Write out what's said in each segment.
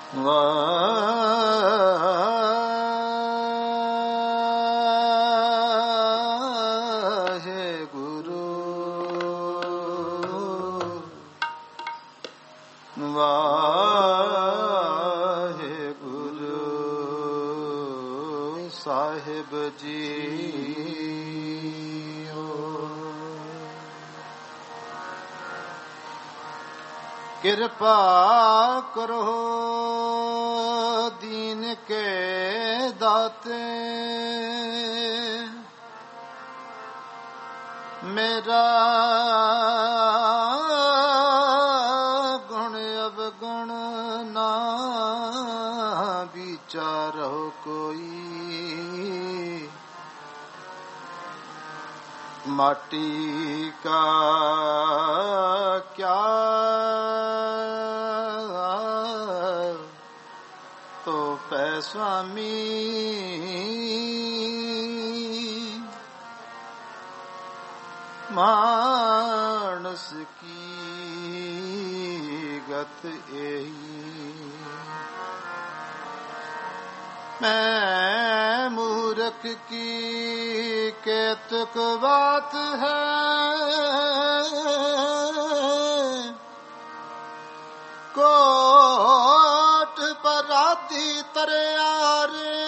ਵਾਹਿਗੁਰੂ ਸਾਹਿਬ JIO. ਕਿਰਪਾ ਕਰੋ ਦੀਨ ਕੇ ਦਾਤੇ, ਮੇਰਾ ਗੁਣ ਅਵਗੁਣ ਨਾ ਵਿਚਾਰੋ ਕੋਈ। माटी का क्या तो पै स्वामी, मानस की गत यही। मैं मूर्ख की केतक बात है, कोट पराधी तरियारे।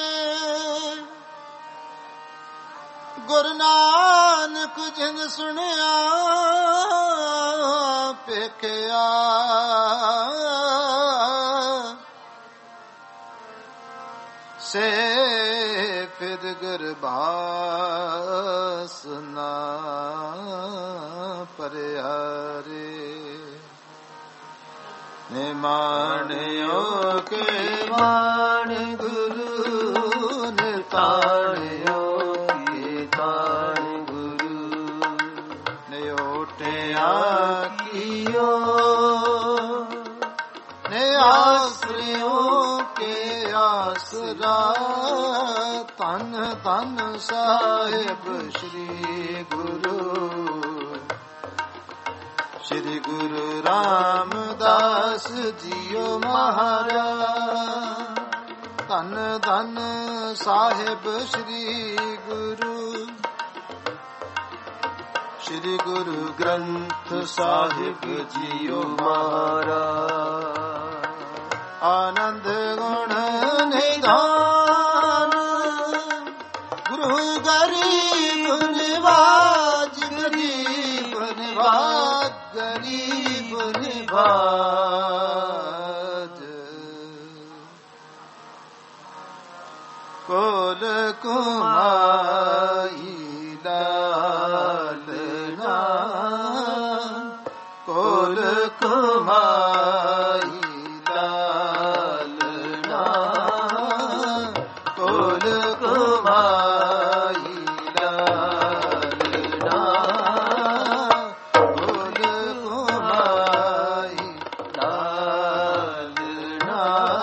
गुरु नानक जिन सुनिया पेखिया, से फिर गुरबास ना परिहारे। निमाणियों के मान गुरु, निताणियों के ताण गुरु। न्योटिया कियो ने आश्रयों के आसरा। तन तन साहिब श्री गुरु, श्री गुरु रामदास जियो महाराज। धन धन साहिब श्री गुरु, श्री गुरु ग्रंथ साहिब जियो महाराज। आनंद गुण निधान गुरु गरीब निवाज, गरीब निवाज, गरीब निवाज। कोल कुमाई लालना, कोल कुमाई लालना, कोल कुमाई लालना, कोल कुमाई लालना।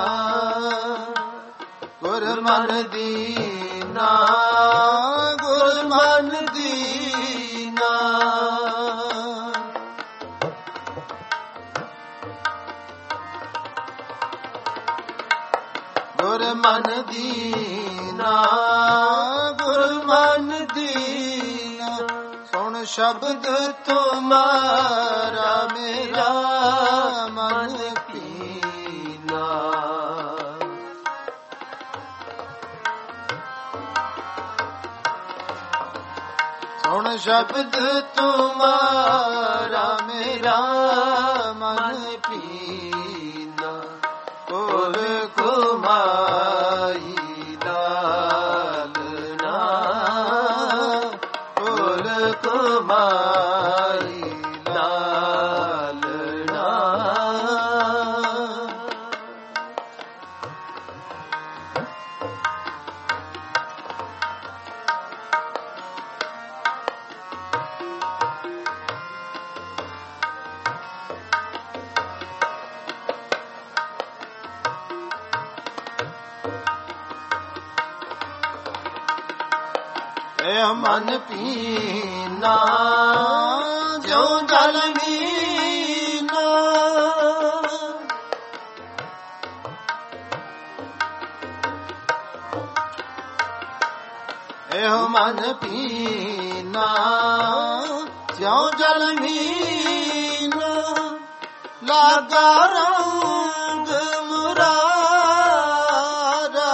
गुरमन दीना, गुरमन दीना। गुरमन दीना, गुरमन दीना। सुन शब्द तुम्हारा मेरा मन पीना। सुन शब्द तुम्हारा मेरा मन पीना। कोल कुमाई लालना, कोल कुमाई लालना। मन पीना जो जल मीना। ਮਨ ਪੀਨਾ ਜਿਉ ਜਲ ਮੀਨਾ ਲਾਗਾ ਰੰਗ ਮੁਰਾਰਾ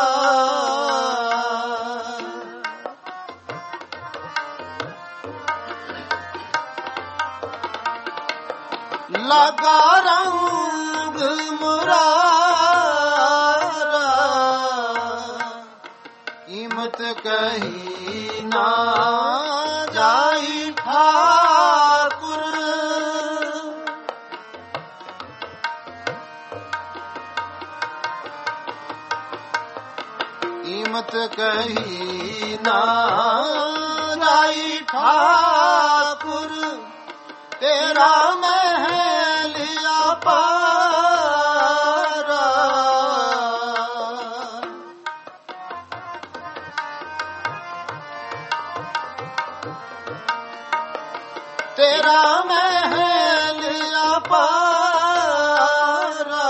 ਲਾਗਾ ਰੰਗ ਮੁਰਾਰਾ ਕੀਮਤ ਕਹੀ ਨਾ ਜਾਈ ਠਾਕੁਰ ਕੀਮਤ ਕਹੀ ਨਾ ਜਾਈ ਠਾਕੁਰ ਤੇਰਾ ਮਹਿਲ ਅਪਾਰਾ ਤੇਰਾ ਮਹਿਲ ਅਪਾਰਾ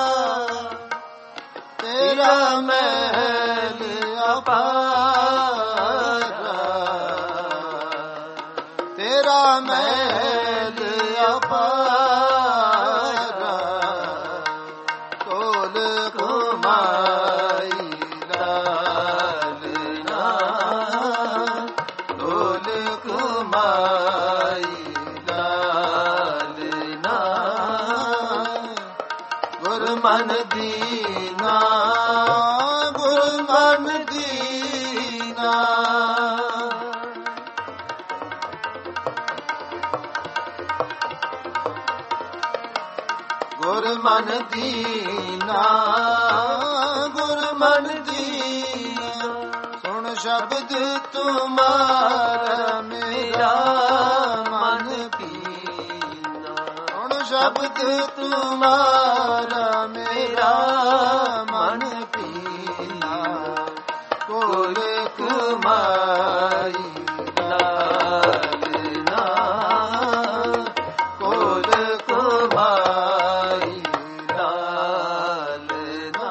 ਤੇਰਾ ਮਹਿਲ ਅਪਾਰਾ ਤੇਰਾ ਮਹਿਲ ਅਪਾਰਾ ਕੋਲ ਕੁਮਾਈ ਲਾਲਨਾ ਕੋਲ ਕੁਮਾਈ ਲਾਲਨਾ ਗੁਰਮਨ ਦੀਨਾ ਗੁਰਮਨ ਦੀਨਾ ਗੁਰਮਨ ਦੀਨਾ ਗੁਰਮਨ ਦੀਨਾ ਸੁਣ ਸ਼ਬਦ ਤੁਮਾਰਾ ਮੇਰਾ ਮਨ ਪੀਨਾ ਸੁਣ ਸ਼ਬਦ ਤੁਮਾਰਾ ਮੇਰਾ ਮਨ ਪੀਨਾ ਕੋਲ ਕੁਮਾਈ ਲਾਲਨਾ ਕੋਲ ਕੁਮਾਈ ਲਾਲਨਾ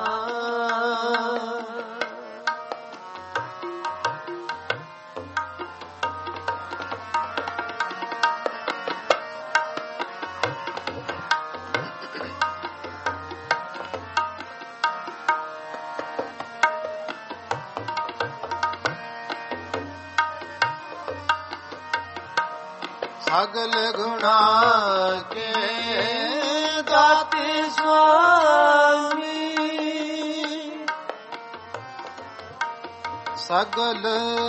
ਸਗਲ ਗੁਣਾ ਕੇ ਦਾਤੇ ਸੁਆਮੀ ਸਗਲ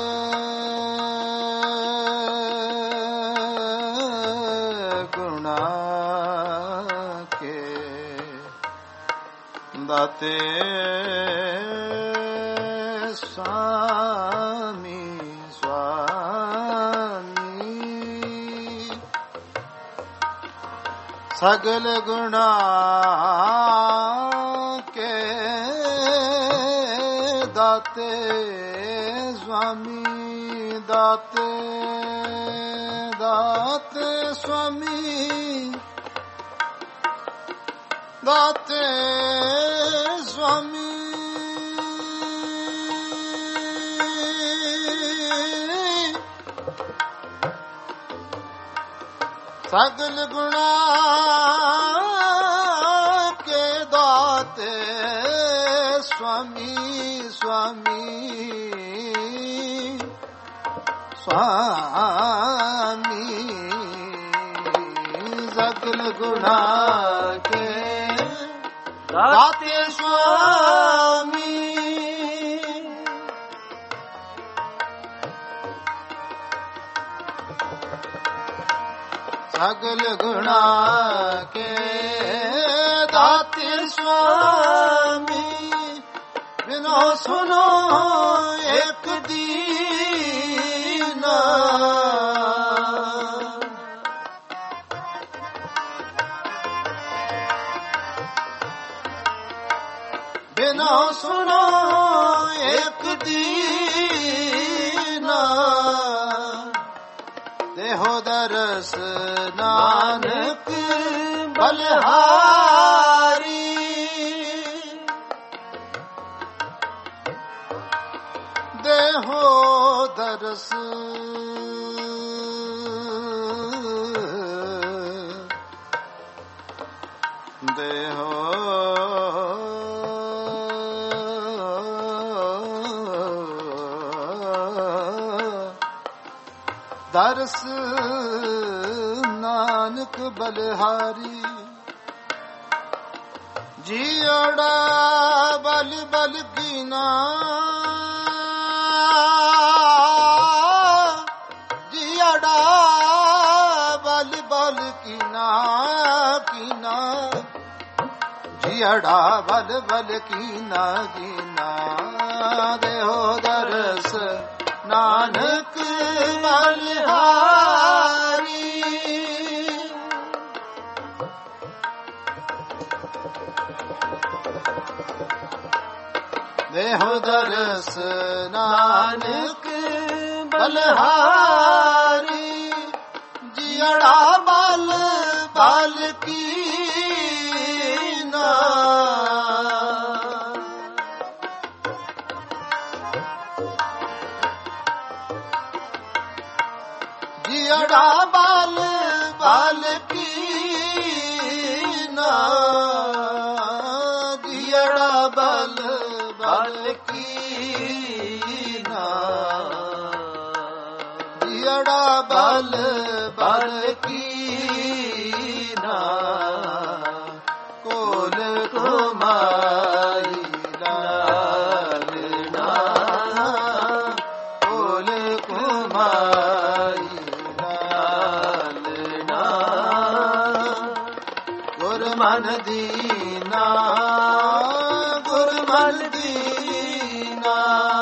ਗੁਣਾ ਕੇ ਦਾਤੇ ਸੁਆਮੀ ਸਗਲ ਗੁਣਾ ਕੇ ਦਾਤੇ ਸੁਆਮੀ ਦਾਤੇ ਦਾਤੇ ਸੁਆਮੀ ਦਾਤੇ ਸੁਆਮੀ ਸਗਲ ਗੁਣਾ ਕੇ ਦਾਤੇ ਸੁਆਮੀ ਸੁਆਮੀ ਸੁਆਮੀ ਸਗਲ ਗੁਣਾ ਕੇ ਦਾਤੇ ਸੁਆਮੀ ਸਗਲ ਗੁਣਾ ਕੇ ਦਾਤੇ ਸੁਆਮੀ ਬਿਨੋ ਸੁਨੋ ਇੱਕ ਦੀਨਾ ਬਿਨੋ ਸੁਨੋ ਇੱਕ ਦੀਨਾ ਦੇਹੋ ਦਰਸ ਨਾਨਕ ਬਲਹਾਰੀ ਦੇਹੋ ਦਰਸ ਦੇਹੋ ਦਰਸ ਨਾਨਕ ਬਲਿਹਾਰੀ ਜੀੜਾ ਬਲ ਬਲ ਕੀਨਾ ਜੀੜਾ ਬਲ ਬਲ ਕੀਨਾ ਕੀਨਾ ਜੀੜਾ ਬਲ ਬਲ ਕੀਨਾ ਕੀਨਾ ਦੇਹੋ ਦਰਸ ਨਾਨਕ ਬਲਿਹਾਰੀ ਦੇਹੋ ਦਰਸ ਨਾਨਕ ਬਲਿਹਾਰੀ ਜੀੜਾ ਬਲ ਬਲ ਕੀਨਾ ਜੀੜਾ ਬਲ ਬਲ ਕੀਨਾ ਜੀੜਾ ਬਲ ਬਲ ਕੀਨਾ ਜੀੜਾ ਬਲ ਬਲ ਕੀਨਾ ਕੋਲ ਕੁਮਾਈ ਲਾਲਨਾ ਕੋਲ ਕੁਮਾਈ ਮਨ ਦੀਨਾ ਗੁਰ ਮਨ ਦੀਨਾ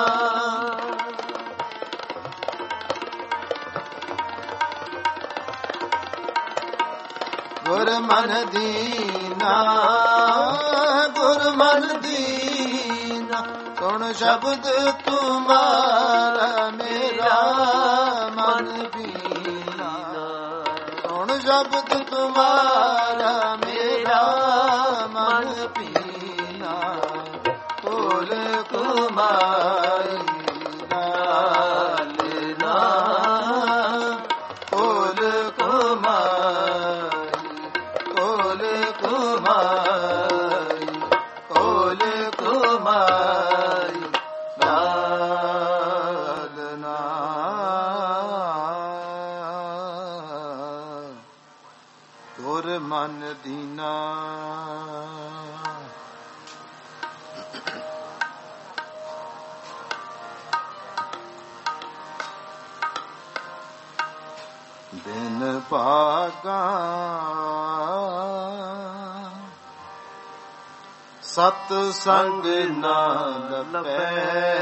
ਗੁਰ ਮਨ ਦੀਨਾ ਗੁਰ ਮਨ ਦੀਨਾ ਸੁਣ ਸ਼ਬਦ ਤੁਮਾਰਾ ਮੇਰਾ ਮਨ ਬੀਨਾ ਸੁਣ ਸ਼ਬਦ ਤੁਮਾਰਾ ਮੇਰਾ ਮਨ ਪੀਨਾ ਕੋਲ ਕੁਮਾਈ ਲਾਲਨਾ ਕੋਲ ਕੁਮਾਈ ਕੋਲ ਕੁਮਾਈ ਕੋਲ ਕੁਮਾਈ ਲਾਲਨਾ ਗੁਰ ਮਨ ਦੀਨਾ ਬਿਨ ਭਾਗਾ ਸਤ ਸੰਗ ਨਾ ਲਪੈ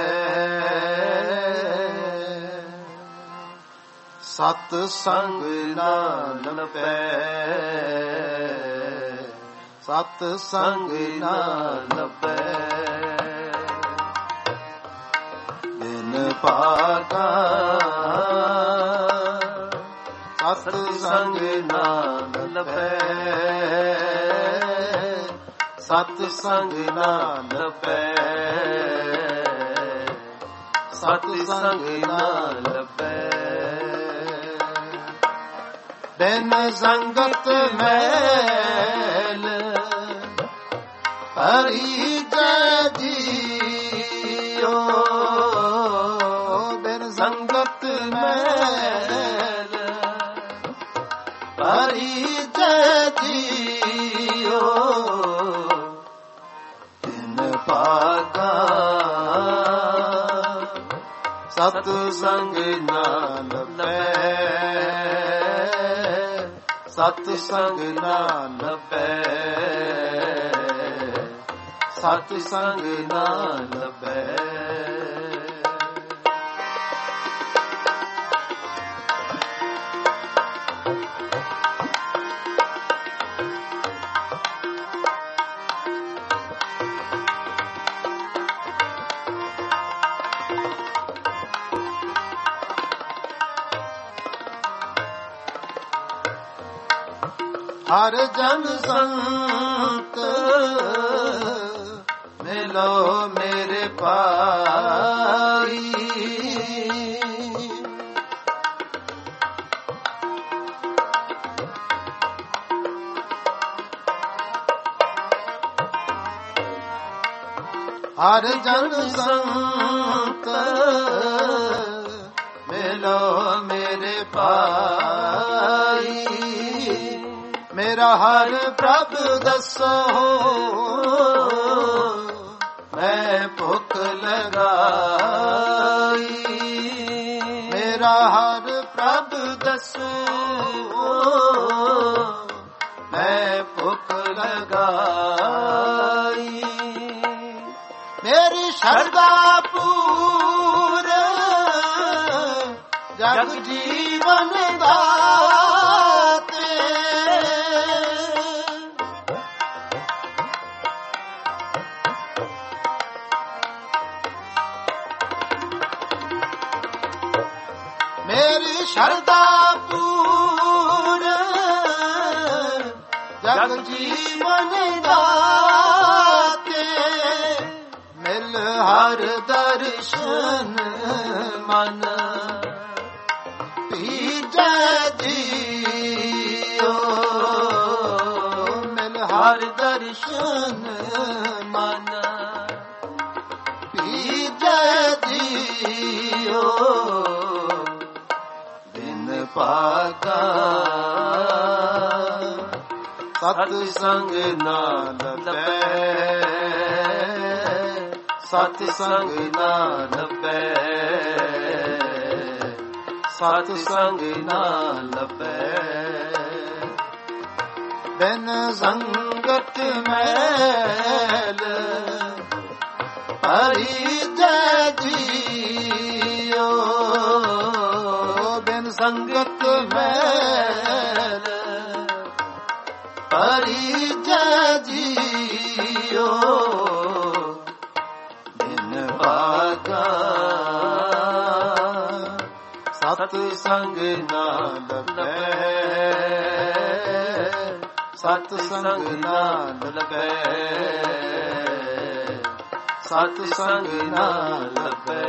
ਸਤ ਸੰਗ ਨਾ ਲਪੈ ਸਤ ਸੰਗ ਨਾ ਲਪੈ ਬਿਨ ਭਾਗਾ ਸਤ ਸੰਗ ਨਾ ਲਪੈ ਸਤ ਸੰਗ ਨਾ ਲਪੈ ਸਤ ਸੰਗ ਨਾ ਲਪੈ ਬਿਨ ਸੰਗਤ ਮੈਲ ਹਰੀ ਜੈ ਜੀਓ ਬਿਨ ਸੰਗਤ ਮੈਲ ਹਰੀ ਜੈ ਜੀਓ ਬਿਨ ਭਾਗਾ ਸਤ ਸੰਗ ਨਾ ਲਪੈ ਸਤ ਸੰਗ ਨਾ ਲਪੈ ਸਤ ਸੰਗ ਨਾ ਲਪੈ ਹਰ ਜਨ ਸੰਤ ਮਿਲੋ ਮੇਰੇ ਭਾਈ ਹਰ ਜਨ ਸੰਤ ਮਿਲੋ ਮੇਰੇ ਭਾਈ, ਮੇਰਾ ਹਰ ਪ੍ਰਭ ਦੱਸੋ ਮੈਂ ਭੁੱਖ ਲਗਾਈ, ਮੇਰਾ ਹਰ ਪ੍ਰਭ ਦੱਸੋ ਮੈਂ ਭੁੱਖ ਲਗਾਈ, ਮੇਰੀ ਸ਼ਰਧਾ ਪੂਰ ਜਗ ਜੀਵਨ ਦਾਤੇ, ਮੇਰੀ ਸ਼ਰਧਾ ਪੂਰ ਜਗ ਜੀਵਨ ਦਾਤੇ, ਮਿਲ ਹਰ ਦਰਸ਼ਨ ਮਨ ਭੀਜੈ ਜੀਓ, ਮਿਲ ਹਰ ਦਰਸ਼ਨ ਮਨ ਭੀਜੈ ਜੀਓ, ਦਿਨ ਭਾਗਾ ਸਤ ਸੰਗ ਨਾ ਲੱਭੈ, ਸਤ ਸੰਗ ਨਾ ਲੱਭੈ, ਸਤ ਸੰਗ ਨਾ ਲੱਭੈ, ਬਿਨ ਸੰਗਤ ਮੈਲ ਪਰਿਜੈ ਜੀਓ, ਬਿਨ ਸੰਗਤ ਮੈਲ ਪਰਿਜੈ ਜੀਓ, ਦਿਨ ਭਾਗਾ ਸਤ ਸੰਗ ਨਾ ਲੱਭੈ, ਸਤ ਸੰਗ ਨਾ ਲੱਭੈ, ਸਤ ਸੰਗ ਨਾ ਲੱਭੈ।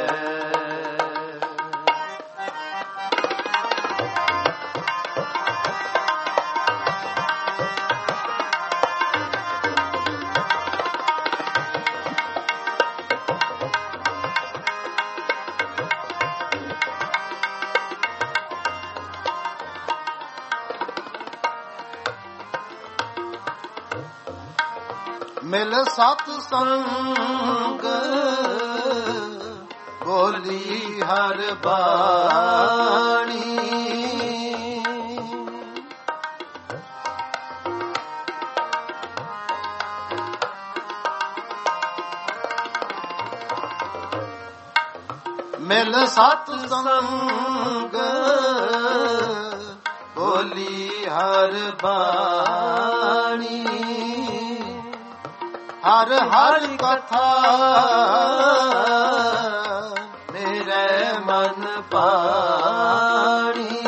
ਮਿਲ ਸਤ ਸੰਗ ਬੋਲੀ ਹਰ ਬਾਣੀ, ਮਿਲ ਸਤ ਸੰਗ ਬੋਲੀ ਹਰ ਬਾਣੀ, ਹਰ ਹਰ ਕਥਾ ਮੇਰੇ ਮਨ ਪਾਣੀ,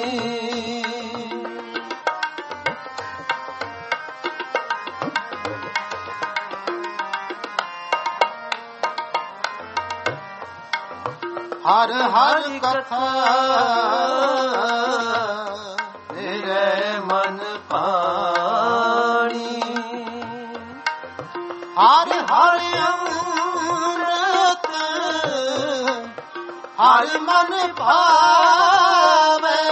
ਹਰ ਹਰ ਕਥਾ ਮੇਰੇ ਮਨ ਪਾਣੀ, ਹਰ ਹਰ ਅੰਮ੍ਰਿਤ ਹਰ ਮਨ ਭਾਵੇ,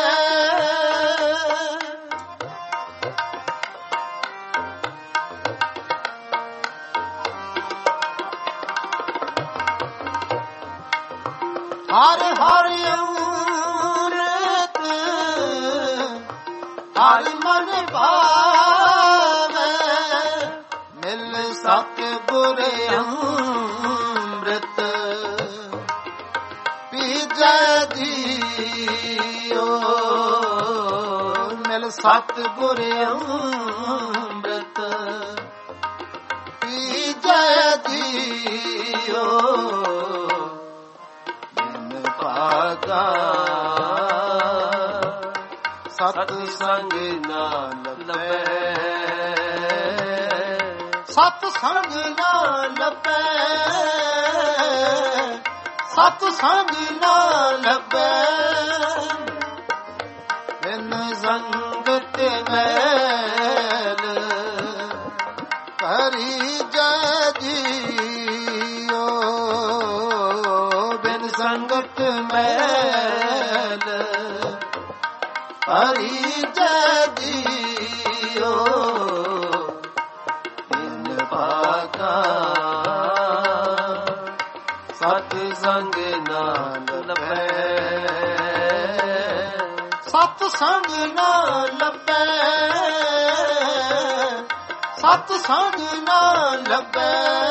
ਹਰ ਹਰ ਅੰਮ੍ਰਿਤ ਹਰ ਮਨ ਭਾਵੇ, ਮਿਲ ਸਤਿਗੁਰ ਅੰਮ੍ਰਿਤ ਪੀਜੈ ਜੀਓ, ਮਿਲ ਸਤਿਗੁਰ ਅੰਮ੍ਰਿਤ ਪੀਜੈ ਜੀਓ, ਦਿਨ ਭਾਗਾ ਸਤ ਸੰਗ ਨਾ ਲੱਭੈ, ਸਤ ਸੰਗ ਨਾ ਲੱਭੈ, ਸਤ ਸੰਗ ਨਾ ਲੱਭੈ, ਬਿਨ ਸੰਗਤ ਮੈਲ ਪਰਿਜੈ ਜੀਓ, ਸੰਗ ਨਾ ਲੱਭੈ, ਸਤ ਸੰਗ ਨਾ ਲੱਭੈ।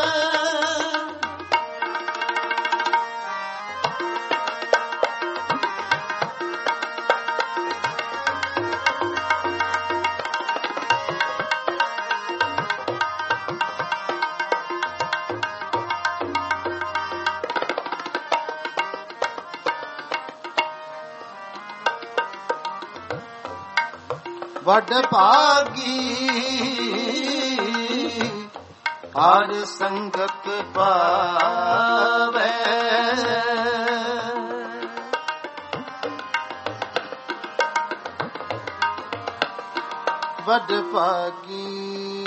ਵੱਡ ਭਾਗੀ ਹਰ ਸੰਗਤ ਪਾਵੈ, ਵੱਡ ਭਾਗੀ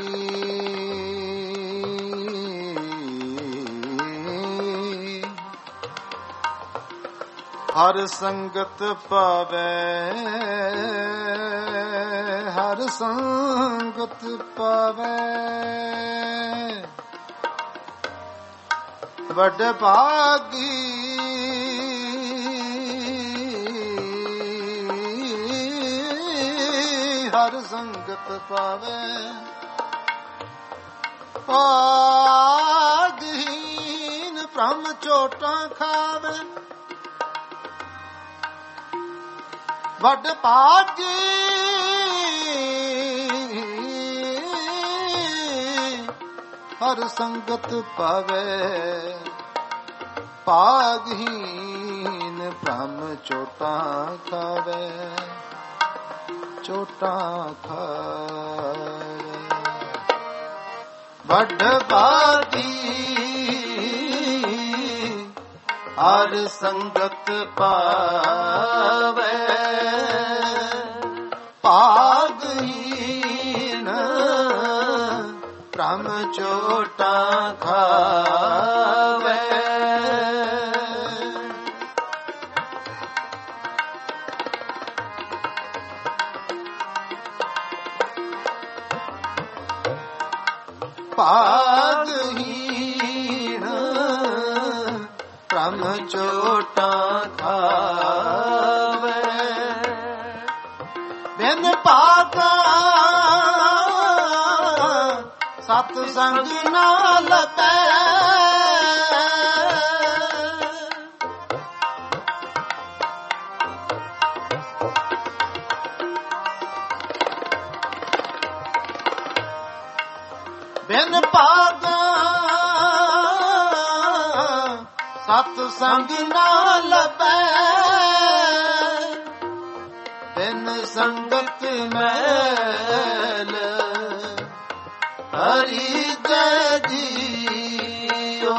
ਹਰ ਸੰਗਤ ਪਾਵੈ, ਹਰ ਸੰਗਤ ਪਾਵੈ। ਵੱਡ ਭਾਗੀ ਹਰ ਸੰਗਤ ਪਾਵੈ, ਭਾਗਹੀਨ ਭ੍ਰਮ ਚੋਟਾਂ ਖਾਵੈ। ਵੱਡ ਭਾਗੀ ਹਰ ਸੰਗਤ ਪਾਵੈ, ਭਾਗਹੀਨ ਭ੍ਰਮ ਚੋਟਾਂ ਖਾਵੈ, ਚੋਟਾਂ ਖਾਵੈ। ਵੱਡ ਭਾਗੀ ਹਰ ਸੰਗਤ ਪਾਵੈ, ਭਾਗਹੀਨ ਭ੍ਰਮ ਚੋਟਾਂ ਖਾਵੈ। ਭਾਗਹੀਨ ਭ੍ਰਮ ਚੋਟਾਂ ਖਾਵੈ, ਬਿਨ ਭਾਗਾ ਸਤ ਸੰਗ ਨਾ ਲੱਭੈ। ਬਿਨ ਭਾਗਾ ਸਤ ਸੰਗ ਨਾ ਲੱਭੈ, ਬਿਨ ਸੰਗਤ ਮੈਲ ਹਰੀ ਜੈ ਜੀਓ।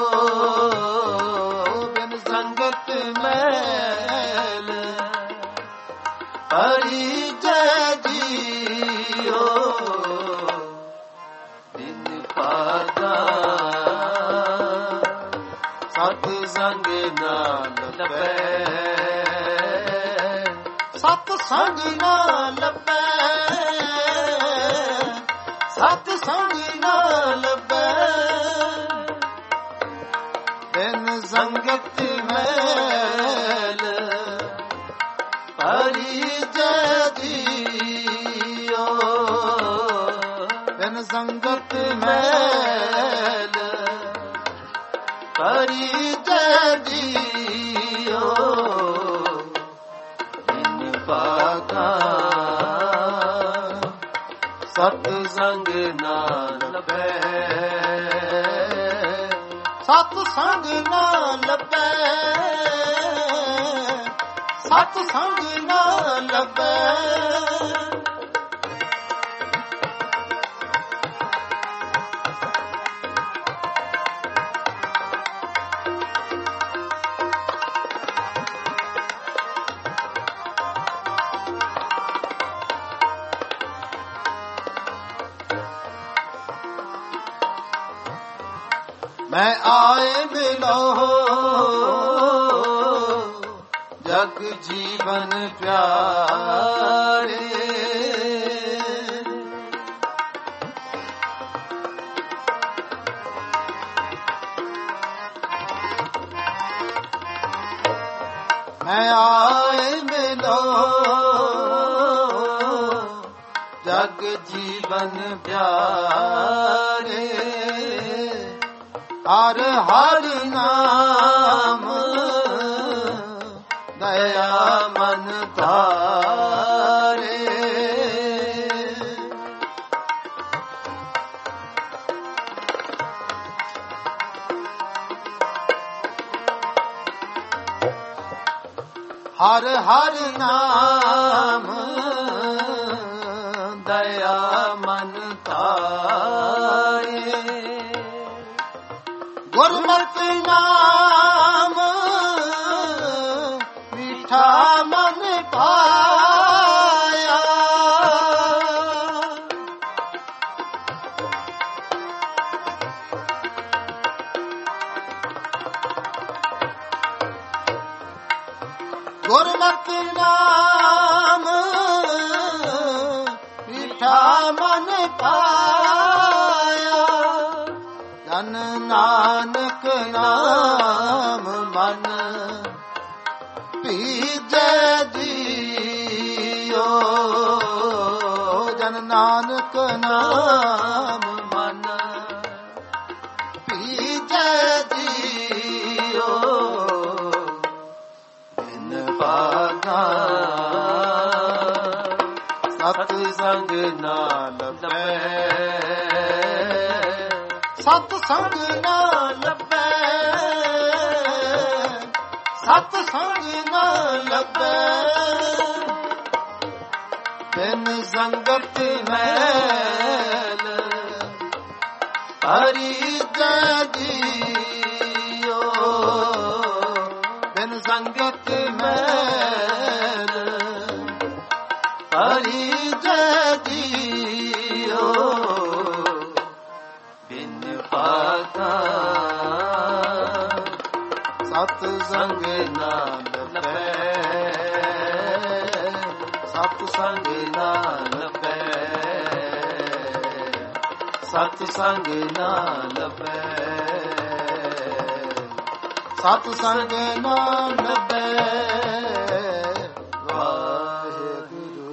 ਬਿਨ ਸੰਗਤ ਮੈਲ ਹਰੀ ਜੈ ਜੀਓ। ਬਿਨ ਭਾਗਾ ਸਤ ਸੰਗ ਨਾ ਲੱਭੈ, ਸਤ ਸੰਗ ਨਾ ਲੱਭੈ, ਸਤ ਸੰਗ ਨਾ ਲੱਭੈ। ਬਿਨ ਸੰਗਤ ਮੈਲ ਹਰੀ ਜੈ ਜੀਓ। ਬਿਨ ਸੰਗਤ ਮੈਲ ਹਰੀ ਜੈ ਜੀਓ। ਬਿਨ ਭਾਗਾ ਸਤ ਸੰਗ ਨਾ ਲੱਭੈ, ਸਤ ਸੰਗ ਨਾ ਲੱਭੈ, ਸਤ ਸੰਗ ਨਾ ਲੱਭੈ। मैं आए मिलो जग जीवन प्यारे। मैं आए मिलो ਜਗ ਜੀਵਨ ਪਿਆਰੇ ਹਰ ਹਰ ਨਾਮ ਦਇਆ ਮਨ ਧਾਰੇ ਹਰ ਹਰ ਨਾਮ ਦਇਆ ਮਨ ਧਾਰੇ ਗੁਰਮਤਿ ਨਾਮ ਮਿੱਠਾ ਮਨ ਪਾਇਆ ਗੁਰਮਤਿ ਨਾਮ ਮਿੱਠਾ ਮਨ ਪਾਇਆ ਜਨ ਨਾਨਕ ਨਾਮ ਮਨ ਭੀਜੈ ਜੀਓ ਜਨ ਨਾਨਕ ਨਾਮ ਮਨ ਭੀਜੈ ਜੀਓ ਭਾਗਾ ਸਤ ਸੰਗ ਨਾ ਲੱਭੈ ਸਤ ਸੰਗ ਨਾ ਲੱਭੈ ਸਤ ਸੰਗ ਨਾ ਲੱਭੈ ਬਿਨ ਸੰਗਤ ਮੈਲ ਹਰੀ ਜੈ ਜੀਓ ਬਿਨ ਸੰਗਤ ਮੈਲ ਹਰੀ ਜੈ ਜੀਓ ਬਿਨ ਪਾਤਾ ਸਤ ਸੰਗ ਨਾ ਲੱਭੈ ਸਤ ਸੰਗ ਨਾ ਲੱਭੈ ਸਤ ਸੰਗ ਨਾ ਲੱਭੈ ਸਤ ਸੰਗ ਨਾ ਲੱਭੈ ਵਾਹਿਗੁਰੂ।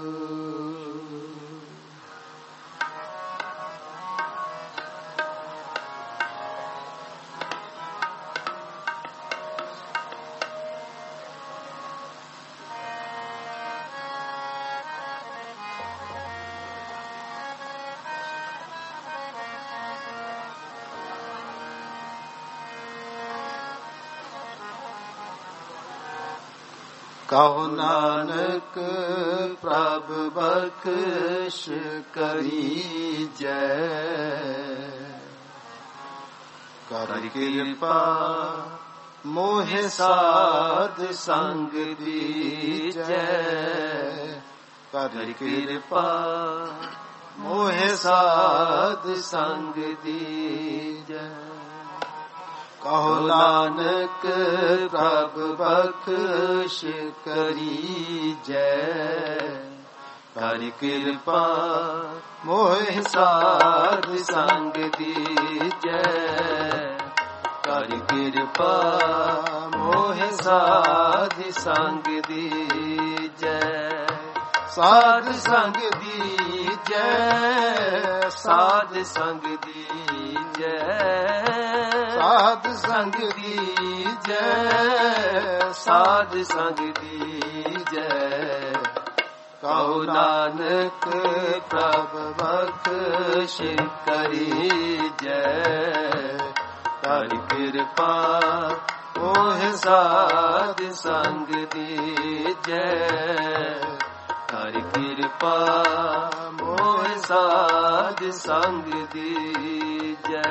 ਕਹੋ ਨਾਨਕ ਪ੍ਰਭ ਬਖਸ਼ ਕਰੀਜੈ ਕਰ ਕਿਰਪਾ ਮੋਹਿ ਸਾਧ ਸੰਗ ਦੀਜੈ ਕਰ ਕਿਰਪਾ ਮੋਹਿ ਸਾਧ ਸੰਗ ਦੀਜੈ ਕਹੋ ਨਾਨਕ ਪ੍ਰਭ ਬਖਸ਼ ਕਰੀਜੈ ਕਰ ਕਿਰਪਾ ਮੋਹਿ ਸਾਧ ਸੰਗ ਦੀਜੈ ਕਰ ਕਿਰਪਾ ਮੋਹਿ ਸਾਧ ਸੰਗ ਦੀਜੈ ਸਾਧ ਸੰਗ ਦੀਜੈ ਸਾਧ ਸੰਗ ਦੀਜੈ ਸਾਧ ਸੰਗ ਦੀਜੈ ਸਾਧ ਸੰਗ ਦੀਜੈ ਕਹੋ ਨਾਨਕ ਪ੍ਰਭ ਬਖਸ਼ ਕਰੀਜੈ ਕਰ ਕਿਰਪਾ ਮੋਹਿ ਸਾਧ ਸੰਗ ਦੀਜੈ ਕਰ ਕਿਰਪਾ ਮੋਹਿ ਸਾਧ ਸੰਗ ਦੀਜੈ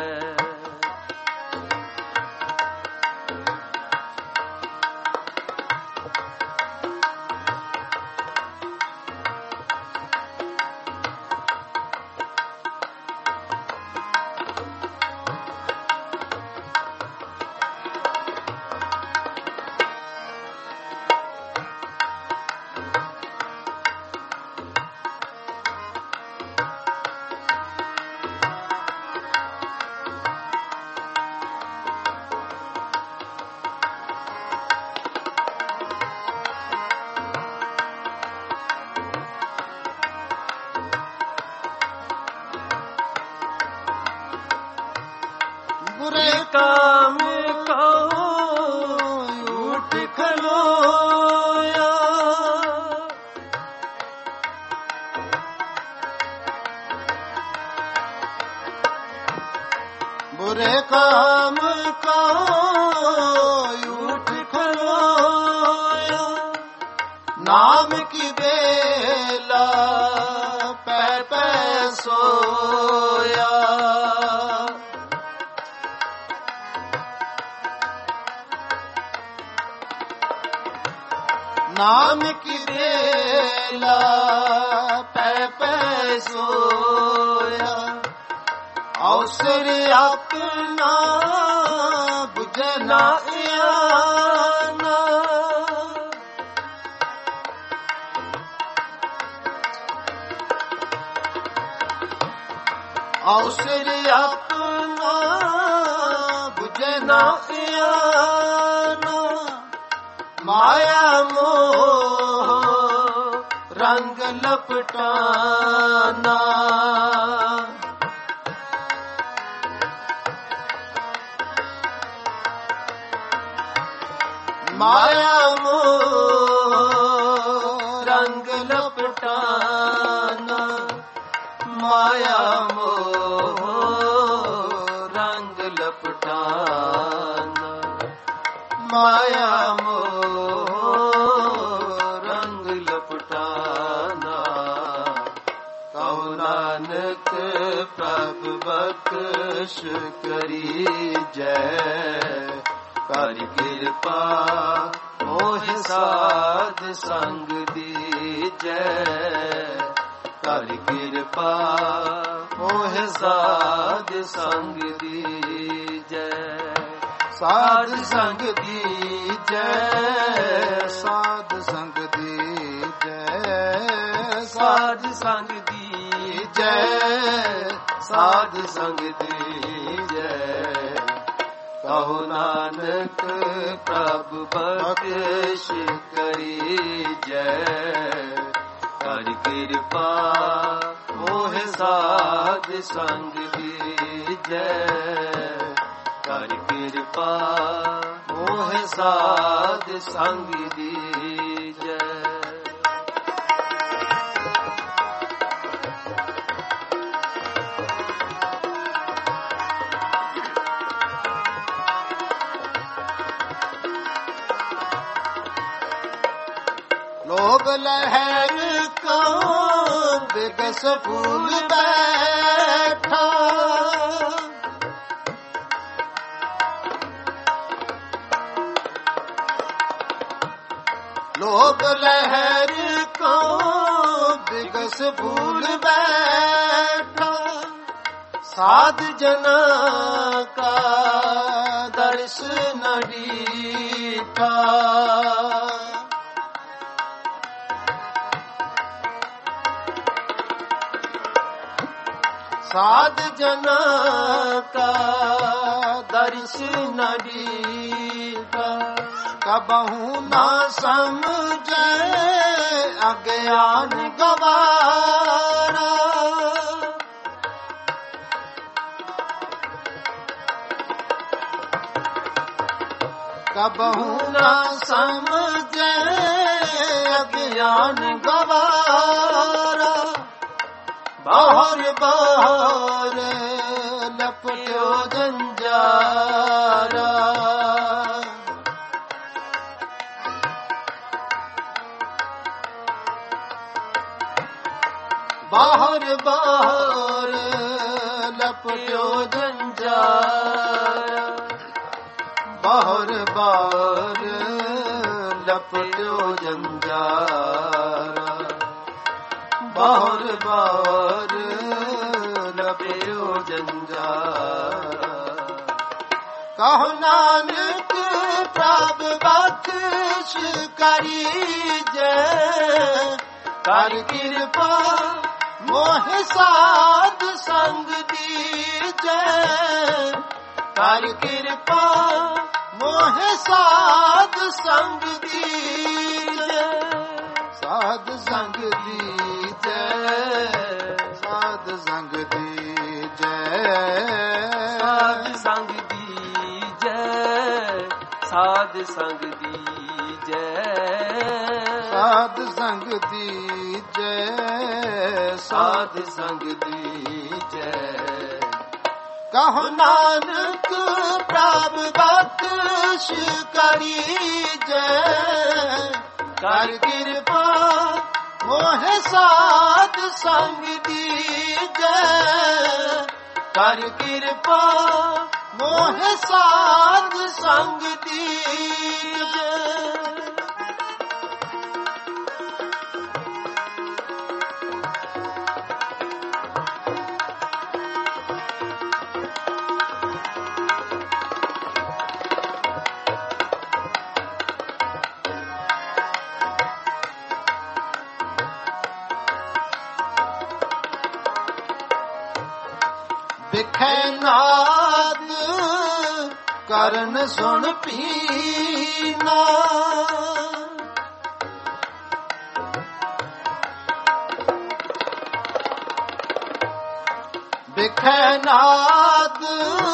बुरे काम को उठ खलोया। बुरे काम को उठ खलोया। नाम की बेला पै पै सोया। नाम की बेला पै पै सोया। अवसर अपना बुझना आना। अवसर अपना बुझना आना। माया मोह रंग लपटाना। माया मोह रंग लपटाना। माया मोह रंग लपटाना। माया मोह रंग लपटाना। कहो नानक प्रभु बख्श करी जय। कर कृपा मोहि साध संग दीजै। कर कृपा मोहि साध संग दीजै। साध संग दीजै। साध संग दीजै। साध संग दीजै। साध संग दीजै। कहो नानक प्रभु बख्श करी जय। कर कृपा मोहि साध संग दीजै। कर कृपा मोहि साध संग दीजै। लोभ लहर को बिगस फूल बैठा। लोभ लहर को बिगस फूल बैठा। साध जना का दर्श न दीठा। साध जना का दर्श न दीठा। कबहू न समझे अज्ञान गवारा। कबहू न समझे अज्ञान गवारा। बाहर बाहर लपटो जंजारा। बाहर बाहर लपटो जंजारा। बाहर बाहर लपटो जंजारा। बाहर बाहर लपटो जंजारा। कहो नानक प्रभु बख्श करी जय। कर कृपा मोहि साध संग दीजै। कर कृपा मोहि साध संग दीजै। साध संग दीजै। साध संग दीजै। साध संग दीजै। ਸਾਧ ਸੰਗ ਦੀਜੈ, ਸਾਧ ਸੰਗ ਦੀਜੈ, ਸਾਧ ਸੰਗ ਦੀਜੈ। ਕਹੋ ਨਾਨਕ ਪ੍ਰਭ ਬਖਸ਼ ਕਰੀਜੈ, ਕਰ ਕਿਰਪਾ ਮੋਹਿ ਸਾਧ ਸੰਗ ਦੀਜੈ, ਕਰ ਕਿਰਪਾ ਮੋਹਿ ਸਾਧ ਸੰਗ ਦੀਜੈ। ਵਿਖੇ ਨਾਦ ਕਰਨ ਸੁਣ ਪੀਨਾ, ਵਿਖੇ ਨਾਦ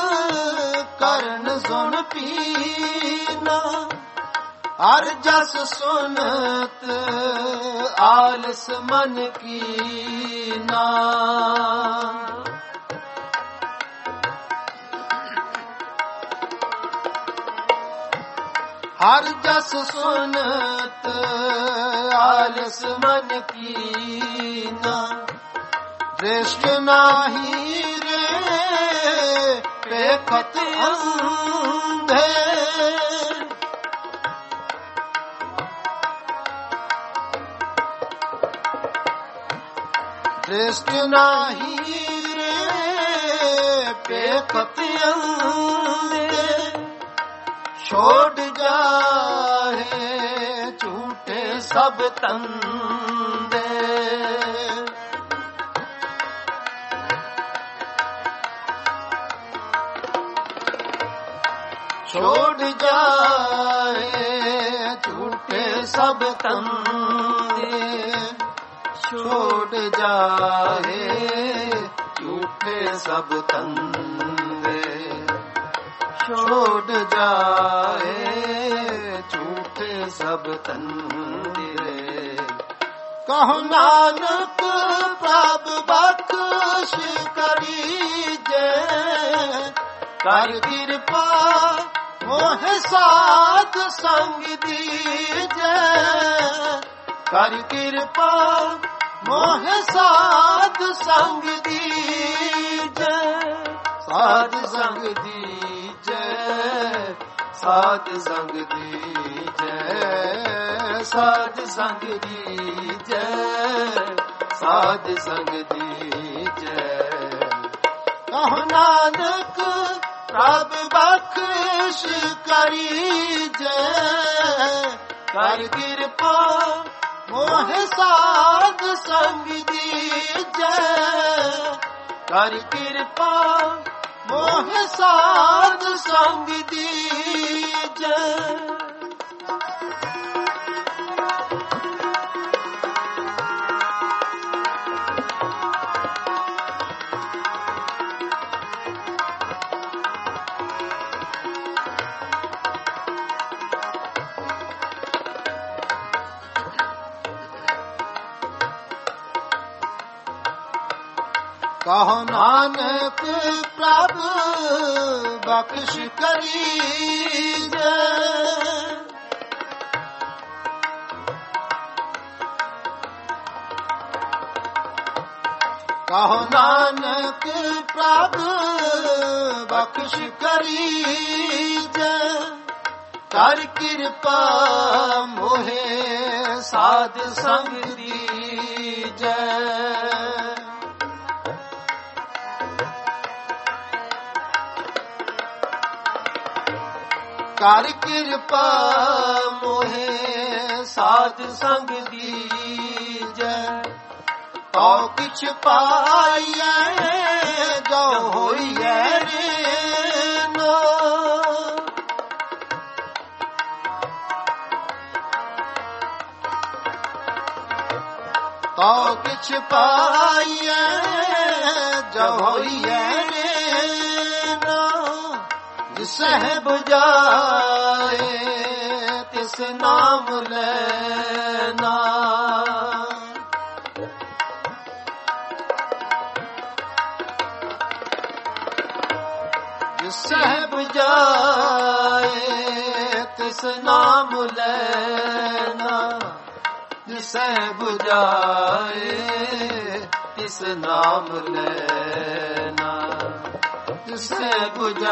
ਕਰਨ ਸੁਣ ਪੀਨਾ, ਹਰ ਜਸ ਸੁਨਤ ਆਲਸ ਮਨ ਕੀਨਾ। ਹਰ ਜਸ ਸੁਨਤ ਆਲਸ ਮਨ ਕੀਨਾ, ਦ੍ਰਿਸ਼ਟ ਨਾਹੀ ਰੇ ਵੇਖਤ ਅੰਧੇ, ਦ੍ਰਿਸ਼ਟ ਨਾਹੀ ਰੇ ਵੇਖਤ ਅੰਧੇ। ਛੋੜ ਜਾਹੇ ਝੂਠੇ ਸਭ ਤੰਦੇ, ਛੋੜ ਜਾਹੇ ਝੂਠੇ ਸਭ ਤੰਦੇ, ਛੋੜ ਜਾਹੇ ਝੂਠੇ ਸਭ ਤੰਦੇ, ਛੋੜ ਜਾਏ ਝੂਠੇ ਸਭ ਤੰਦੇ। ਕਹੋ ਨਾਨਕ ਪ੍ਰਭ ਬਖਸ਼ ਕਰੀਜੈ, ਕਰ ਕਿਰਪਾ ਮੋਹਿ ਸਾਧ ਸੰਗ ਦੀਜੈ, ਕਰ ਕਿਰਪਾ ਮੋਹਿ ਸਾਧ ਸੰਗ ਦੀਜੈ, ਸਾਧ ਸੰਗ ਦੀਜੈ, ਸਾਧ ਸੰਗ ਦੀਜੈ, ਸਾਧ ਸੰਗ ਦੀਜੈ, ਸਾਧ ਸੰਗ ਦੀਜੈ। ਕਹੋ ਨਾਨਕ ਪ੍ਰਭ ਬਖਸ਼ ਕਰੀਜੈ, ਕਰ ਕਿਰਪਾ ਮੋਹਿ ਸਾਧ ਸੰਗ ਦੀਜੈ, ਕਰ ਕਿਰਪਾ ਮੋਹਿ ਸਾਧ ਸੰਗ ਦੀਜੈ। ਕਹੋ ਨਾਨਕ ਪ੍ਰਭ ਬਖਸ਼ ਕਰੀਜੈ, ਕਹੋ ਨਾਨਕ ਪ੍ਰਭ ਬਖਸ਼ ਕਰੀਜੈ, ਕਰ ਕਿਰਪਾ ਮੋਹਿ ਸਾਧ ਸੰਗ ਦੀਜੈ, ਕਰ ਕਿਰਪਾ ਮੋਹਿ ਸਾਧ ਸੰਗ ਦੀਜੈ। ਤਉ ਕਿਛ ਪਾਈਐ ਜੋ ਹੋਈਐ ਰੇਨਾ, ਤਉ ਕਿਛ ਪਾਈਐ ਜੋ ਹੋਈਐ ਰੇਨਾ, ਜਿਸਹਿ 부ਜਾਏ ਤਿਸ ਨਾਮ ਲੈਣਾ। ਜਿਸਹਿ 부ਜਾਏ ਤਿਸ ਨਾਮ ਲੈਣਾ। ਜਿਸਹਿ 부ਜਾਏ ਤਿਸ ਨਾਮ ਲੈਣਾ। ਜਿਸਹਿ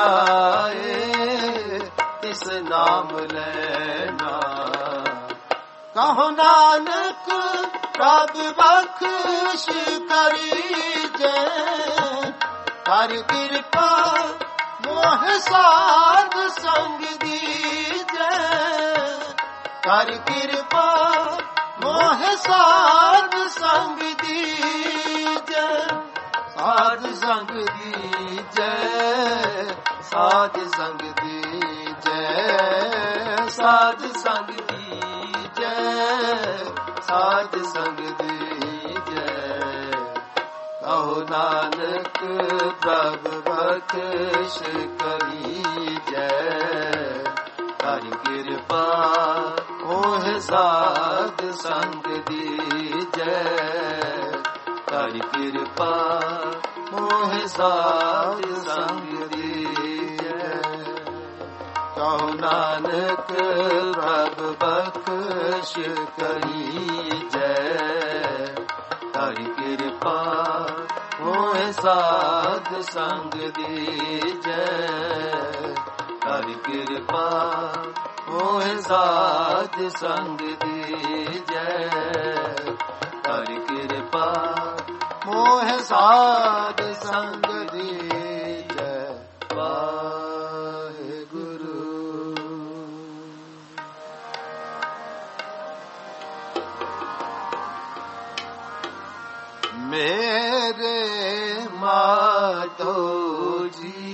부ਜਾਏ ਤਿਸ ਨਾਮ ਲੈਣਾ। ਕਹੋ ਨਾਨਕ ਪ੍ਰਭ ਬਖਸ਼ ਕਰੀਜੈ। ਕਰ ਕਿਰਪਾ ਮੋਹ ਸਾਧ ਸੰਗ ਦੀਜੈ। ਕਰ ਕਿਰਪਾ ਮੋਹ ਸਾਧ ਸੰਗ ਦੀਜੈ। ਸਾਧ ਸੰਗ ਦੀਜੈ। ਸਾਧ ਸੰਗ ਦੀਜੈ। ਸਾਧ ਸੰਗ ਦੀਜੈ। ਸਾਧ ਸੰਗ ਦੀਜੈ। ਕਹੋ ਨਾਨਕ ਪ੍ਰਭ ਬਖਸ਼ ਕਰੀਜੈ। ਕਰ ਕਿਰਪਾ ਮੋਹ ਸਾਧ ਸੰਗ ਦੀਜੈ। ਕਰ ਕਿਰਪਾ ਮੋਹ ਸਾਧ ਸੰਗ ਦੀਜੈ। ਕਹੋ ਨਾਨਕ ਪ੍ਰਭ ਬਖਸ਼ ਕਰੀਜੈ। ਕਰ ਕਿਰਪਾ ਮੋਹ ਸਾਧ ਸੰਗ ਦੀਜੈ। ਕਰ ਕਿਰਪਾ ਮੋਹ ਸਾਧ ਸੰਗ ਦੀਜੈ। ਕਰ ਕਿਰਪਾ ਮੋਹ ਸਾਧ ਸੰਗ ਦੀਜੈ। ਵਾਹਿਗੁਰੂ। ਮੇਰੇ ਮਾਧੋ ਜੀ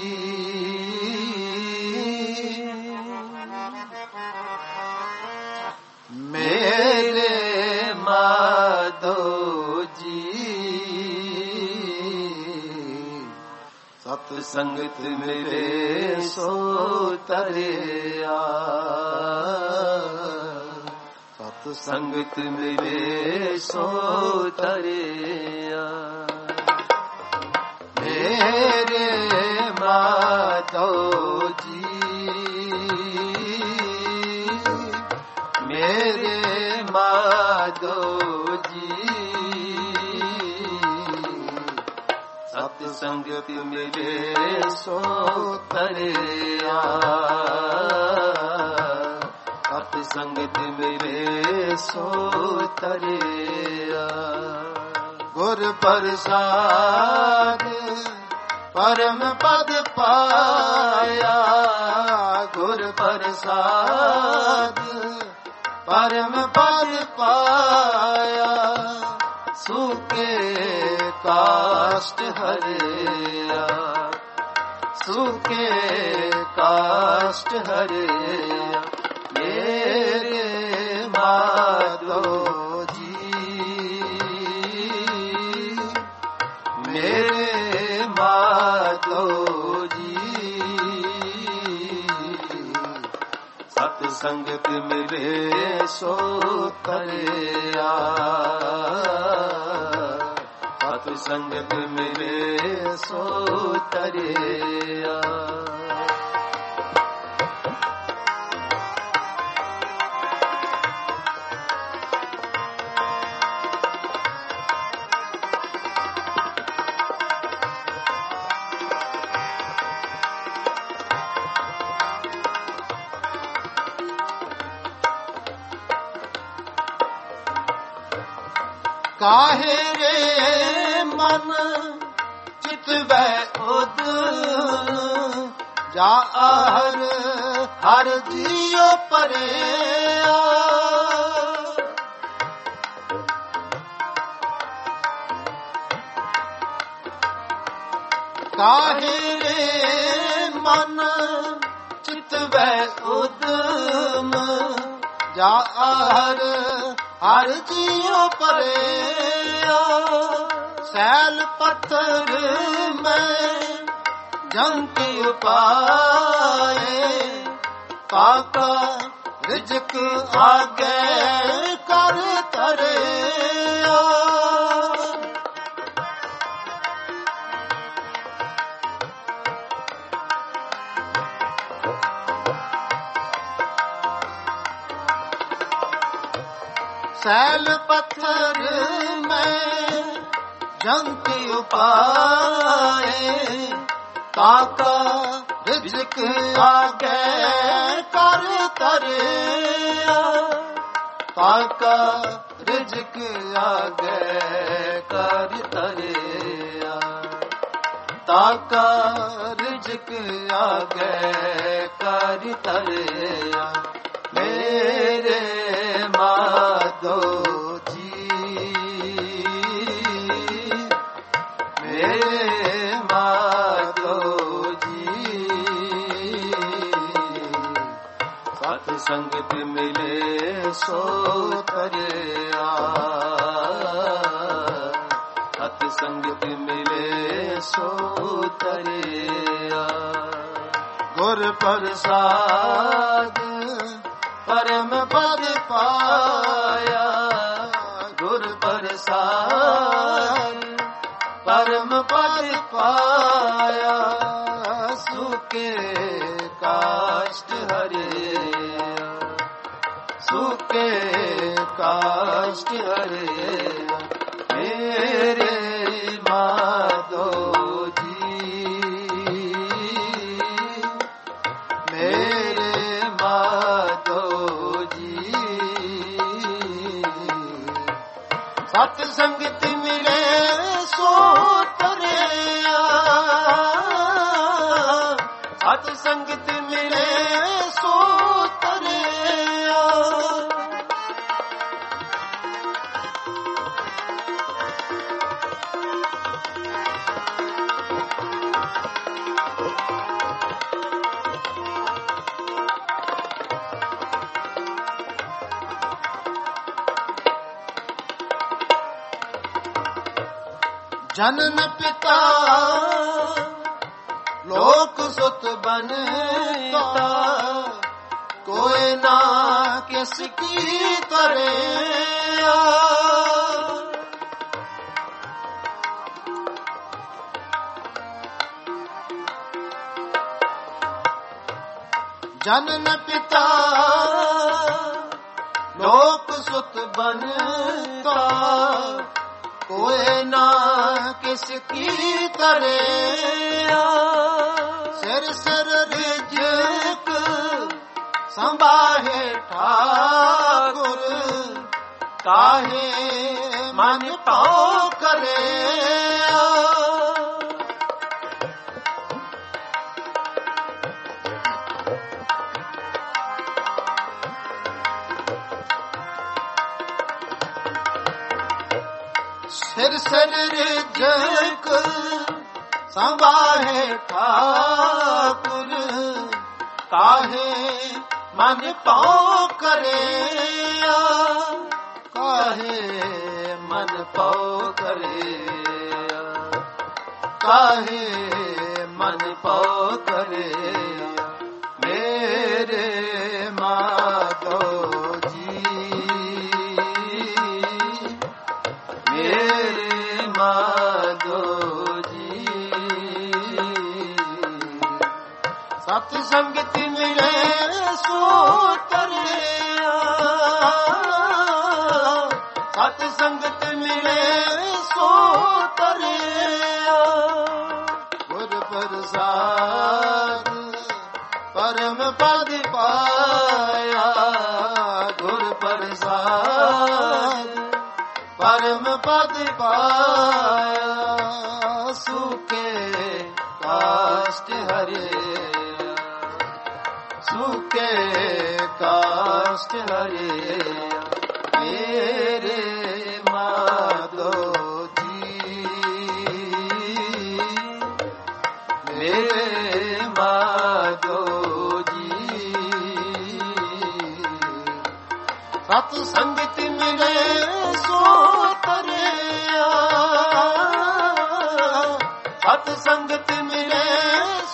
ਮੇਰੇ ਮਾਧੋ ਜੀ ਸਤ ਸੰਗਤ ਮੇਰੇ ਸੋ ਤਰਿਆ। ਸਤ ਸੰਗਤ ਮੇਰੇ ਸੋ ਤਰਿਆ। ਮੇਰੇ ਮਾਧੋ ਜੀ ਮੇਰੇ ਮਾਧੋ ਜੀ ਸਤ ਸੰਗਤ ਮੇਰੇ ਸੋ ਤਰਿਆ। ਸਤ ਸੰਗਤ ਮੇਰੇ ਸੋ ਤਰਿਆ। ਗੁਰ ਪ੍ਰਸਾਦ ਪਰਮ ਪਦ ਪਾਇਆ। ਗੁਰ ਪ੍ਰਸਾਦ ਪਰਮ ਪਦ ਪਾਇਆ। ਸੁਕੇ ਕਾਸ਼ਟ ਹਰਿਆ। ਸੁਕੇ ਕਾਸ਼ਟ ਹਰਿਆ। ਮੇਰੇ ਮਾਧੋ ਜੀ ਮੇਰੇ ਮਾਧੋ ਜੀ ਸਤ ਸੰਗਤ ਮਿਲੇ ਸੋ ਤਰਿਆ। ਸਤ ਸੰਗਤ ਮਿਲੇ ਸੋ ਤਰਿਆ। ਕਾਹੇ ਰੇ ਮਨ ਚਿਤਵੈ ਉਦ ਜਾ ਹਰ ਹਰ ਜੀਉ ਪਰਿਆ। ਕਾਹੇ ਰੇ ਮਨ ਚਿਤਵੈ ਉਦਮ ਜਾ ਹਰ ਹਰ ਜੀਉ ਪਰਿਆ। ਸੈਲ ਪੱਥਰ ਮੈਂ ਜਮ ਕੀ ਉਪਾਏ, ਕਾਕਾ ਰਿਜਕ ਆਗੇ ਕਰ ਤਰਿਆ। ਸੈਲ ਪੱਥਰ ਮੈਂ ਜਮ ਕੀ ਉਪਾਏ, ਕਾਕਾ ਰਿਜਕ ਆਗੇ ਕਰ ਤਰਿਆ। ਕਾਕਾ ਰਿਜਕ ਆਗੇ ਕਰ ਤਰਿਆ, ਕਾਕਾ ਰਿਜਕ ਆਗੇ ਕਰ ਤਰਿਆ। ਮੇਰੇ ਮਾਧੋ ਜੀ, ਮੇਰੇ ਮਾਧੋ ਜੀ, ਸਤ ਸੰਗਤ ਮਿਲੇ ਸੋ ਤਰਿਆ, ਸਤ ਸੰਗਤ ਮਿਲੇ ਸੋ ਤਰਿਆ। ਗੁਰ ਪ੍ਰਸਾਦ ਪਰਮ ਪਦ ਪਾਇਆ, ਗੁਰ ਪ੍ਰਸਾਦ ਪਰਮ ਪਦ ਪਾਇਆ। ਸੁਕੇ ਕਾਸ਼ਟ ਹਰਿਆ, ਸੁਕੇ ਕਾਸ਼ਟ ਹਰਿਆ। ਮੇਰੇ ਮਾਧੋ ਜੀ, ਮੇਰੇ ਮਾਧੋ ਜੀ, ਸਤ ਸੰਗਤ ਮਿਲੇ ਸੋ ਤਰਿਆ, ਸਤ ਸੰਗਤ ਮਿਲੇ ਸੋ ਤਰਿਆ। ਜਨਨ ਪਿਤਾ ਲੋਕ ਸੁਤ ਬਨਤਾ, ਕੋਇ ਨਾ ਕਿਸ ਕੀ ਤਰਿਆ। ਜਨਨ ਪਿਤਾ ਲੋਕ ਸੁਤ ਬਨਤਾ, ਕੋਇ ਨਾ ਕਿਸ ਕੀ ਤਰਿਆ। ਸਿਰ ਸਿਰ ਰਿਜਕ ਸੰਭਾਹੇ ਠਾਕੁਰ, ਕਾਹੇ ਮਨ ਭਾਉ ਕਰਿਆ। ਸਿਰ ਸਿਰ ਰਿਜਕ ਸੰਭਾਹੇ ਠਾਕੁਰ, ਕਾਹੇ ਮਨ ਭਾਉ ਕਰਿਆ। ਕਾਹੇ ਮਨ ਭਾਉ ਕਰਿਆ, ਕਾਹੇ ਮਨ ਭਾਉ ਕਰਿਆ। ਮੇਰੇ ਮਾਧੋ ਜੀ, ਮੇਰੇ ਮਾਧੋ ਜੀ, ਸਤ ਸੰਗਤ ਮਿਲੇ ਸੋ ਤਰਿਆ, ਸਤ ਸੰਗਤ ਮਿਲੇ ਸੋ ਤਰਿਆ। ਗੁਰ ਪ੍ਰਸਾਦ ਪਰਮ ਪਦ ਪਾਇਆ, ਗੁਰ ਪ੍ਰਸਾਦ ਪਰਮ ਪਦ ਪਾਇਆ। ਸੁਕੇ ਕਾਸ਼ਟ ਹਰਿਆ, ਸੁਕੇ ਕਾਸ਼ਟ ਹਰਿਆ। ਮੇਰੇ ਮਾਧੋ ਜੀ, ਮੇਰੇ ਮਾਧੋ ਜੀ, ਸਤ ਸੰਗਤ ਮਿਲੇ ਸੋ ਤਰਿਆ, ਸਤ ਸੰਗਤ ਮਿਲੇ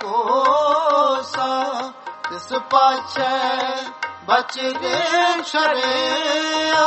ਕੋਸਾ ਤਿਸ ਪਾਛੈ ਬਚਦੇ ਸ਼ਰਿਆ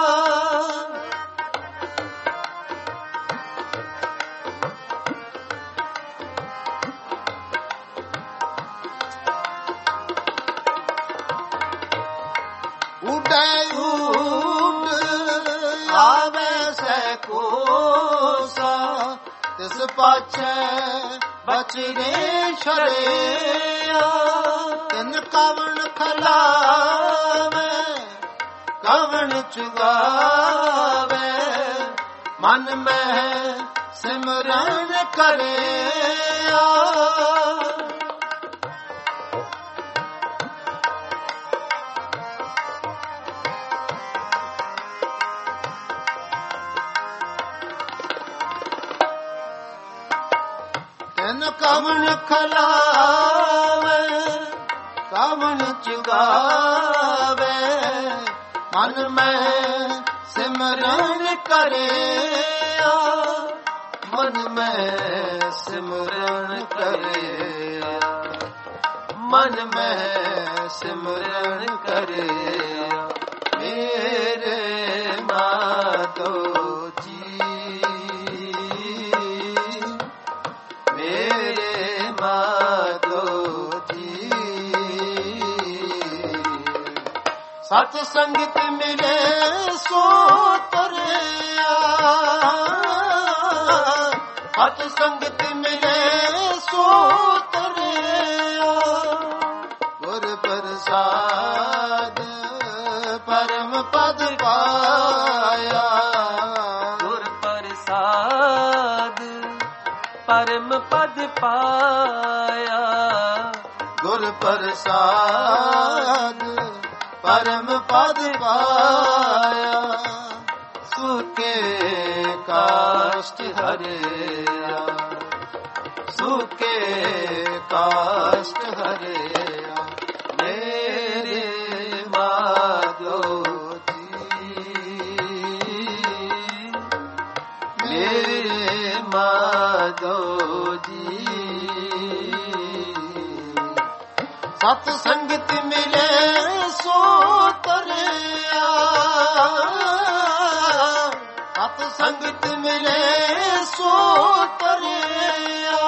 ਉਡੈ ਊਟ ਆਵੇ ਸੈ ਕੋਸਾ ਤਿਸ ਪਾਛੈ ਬਚਦੇ ਸ਼ਰਿਆ ਤਿਨ ਕਵਣ ਖਲਾਵੇ ਕਵਣ ਚੁਗਾਵੇ ਮਨ ਮਹਿ ਸਿਮਰਨ ਕਰਿਆ ਤਿਨ ਕਵਣ ਖਲਾਵੇ ਕਵਣ ਚੁਗਾਵੇ ਮਨ ਮੈਂ ਸਿਮਰਨ ਕਰਿਆ ਮਨ ਮੈਂ ਸਿਮਰਨ ਕਰਿਆ ਮਨ ਮੈਂ ਸਿਮਰਨ ਕਰਿਆ ਮੇਰੇ ਮਾਧੋ ਜੀ ਮੇਰੇ ਮਾਧੋ ਜੀ ਸਤ ਸੰਗਤ ਮਿਲੇ ਸੋ ਤਰਿਆ ਸਤ ਸੰਗਤ ਮਿਲੇ ਸੋ ਤਰਿਆ ਗੁਰ ਪ੍ਰਸਾਦ ਪਰਮ ਪਦ ਪਾਇਆ ਗੁਰ ਪ੍ਰਸਾਦ ਪਰਮ ਪਦ ਪਾਇਆ ਗੁਰ ਪ੍ਰਸਾਦ ਪਰਮ ਪਦ ਪਾਇਆ ਸੁਕੇ ਕਾਸ਼ਟ ਹਰਿਆ ਸੁਕੇ ਕਾਸ਼ਟ ਹਰਿਆ ਮੇਰੇ ਮਾਧੋ ਜੀ ਮੇਰੇ ਮਾਧੋ ਜੀ ਸਤ ਸੰਗਤ ਮਿਲੇ ਸੋ ਤਰਿਆ ਸਤ ਸੰਗਤ ਮਿਲੇ ਸੋ ਤਰਿਆ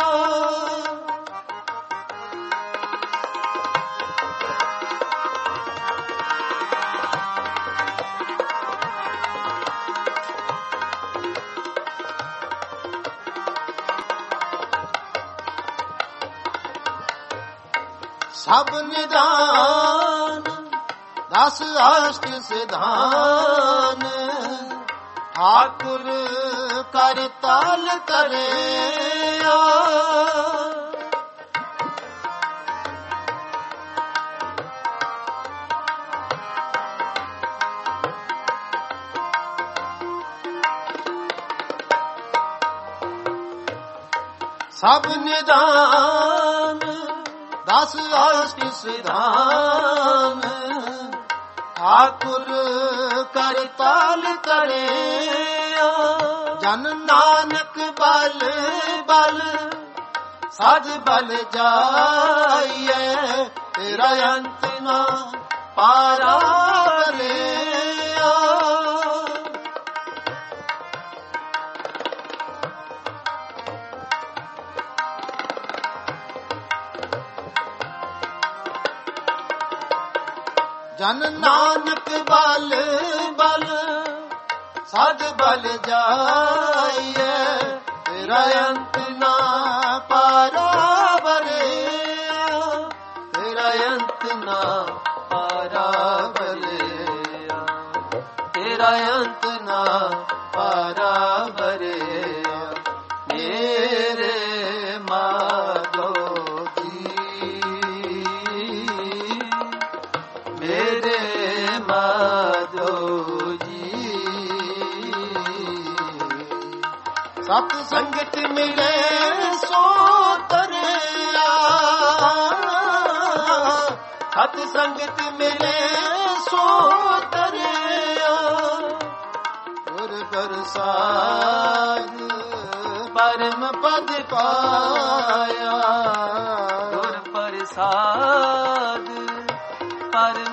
ਸਭ ਨਿਦਾਨ ਦਸ ਅਸ਼ਟ ਸਿਧਾਨ ਠਾਕੁਰ ਕਰ ਤਾਲ ਤਰਿਆ ਸਭ ਨਿਦਾਨ ਦਸ ਅਸ਼ਟ ਸਿਧਾਨ ਠਾਕੁਰ ਕਰ ਤਾਲ ਤਰਿਆ ਜਨ ਨਾਨਕ ਬਲ ਬਲ ਸਦ ਬਲ ਜਾਈਐ ਤੇਰਾ ਅੰਤ ਨਾ ਪਾਰਾ ਲਿਆ ਜਨ ਨਾਨਕ ਬਲ ਬਲ ਸਦ ਬਲ ਜਾਈਐ ਤੇਰਾ ਅੰਤ ਨਾ ਪਾਰਾ ਬਰਿਆ ਤੇਰਾ ਅੰਤ ਨਾ ਪਾਰਾ ਬਰਿਆ ਤੇਰਾ ਅੰਤ ਨਾ ਪਾਰਾ ਬਰਿਆ ਮੇਰੇ ਮਾਧੋ ਮੇਰੇ ਮਾਧੋ ਜੀ ਸਤ ਸੰਗਤ ਮਿਲੇ ਸੋ ਤਰਿਆ ਸਤ ਸੰਗਤ ਮਿਲੇ ਸੋ ਤਰਿਆ ਗੁਰ ਪ੍ਰਸਾਦ ਪਰਮ ਪਦ ਪਾਇਆ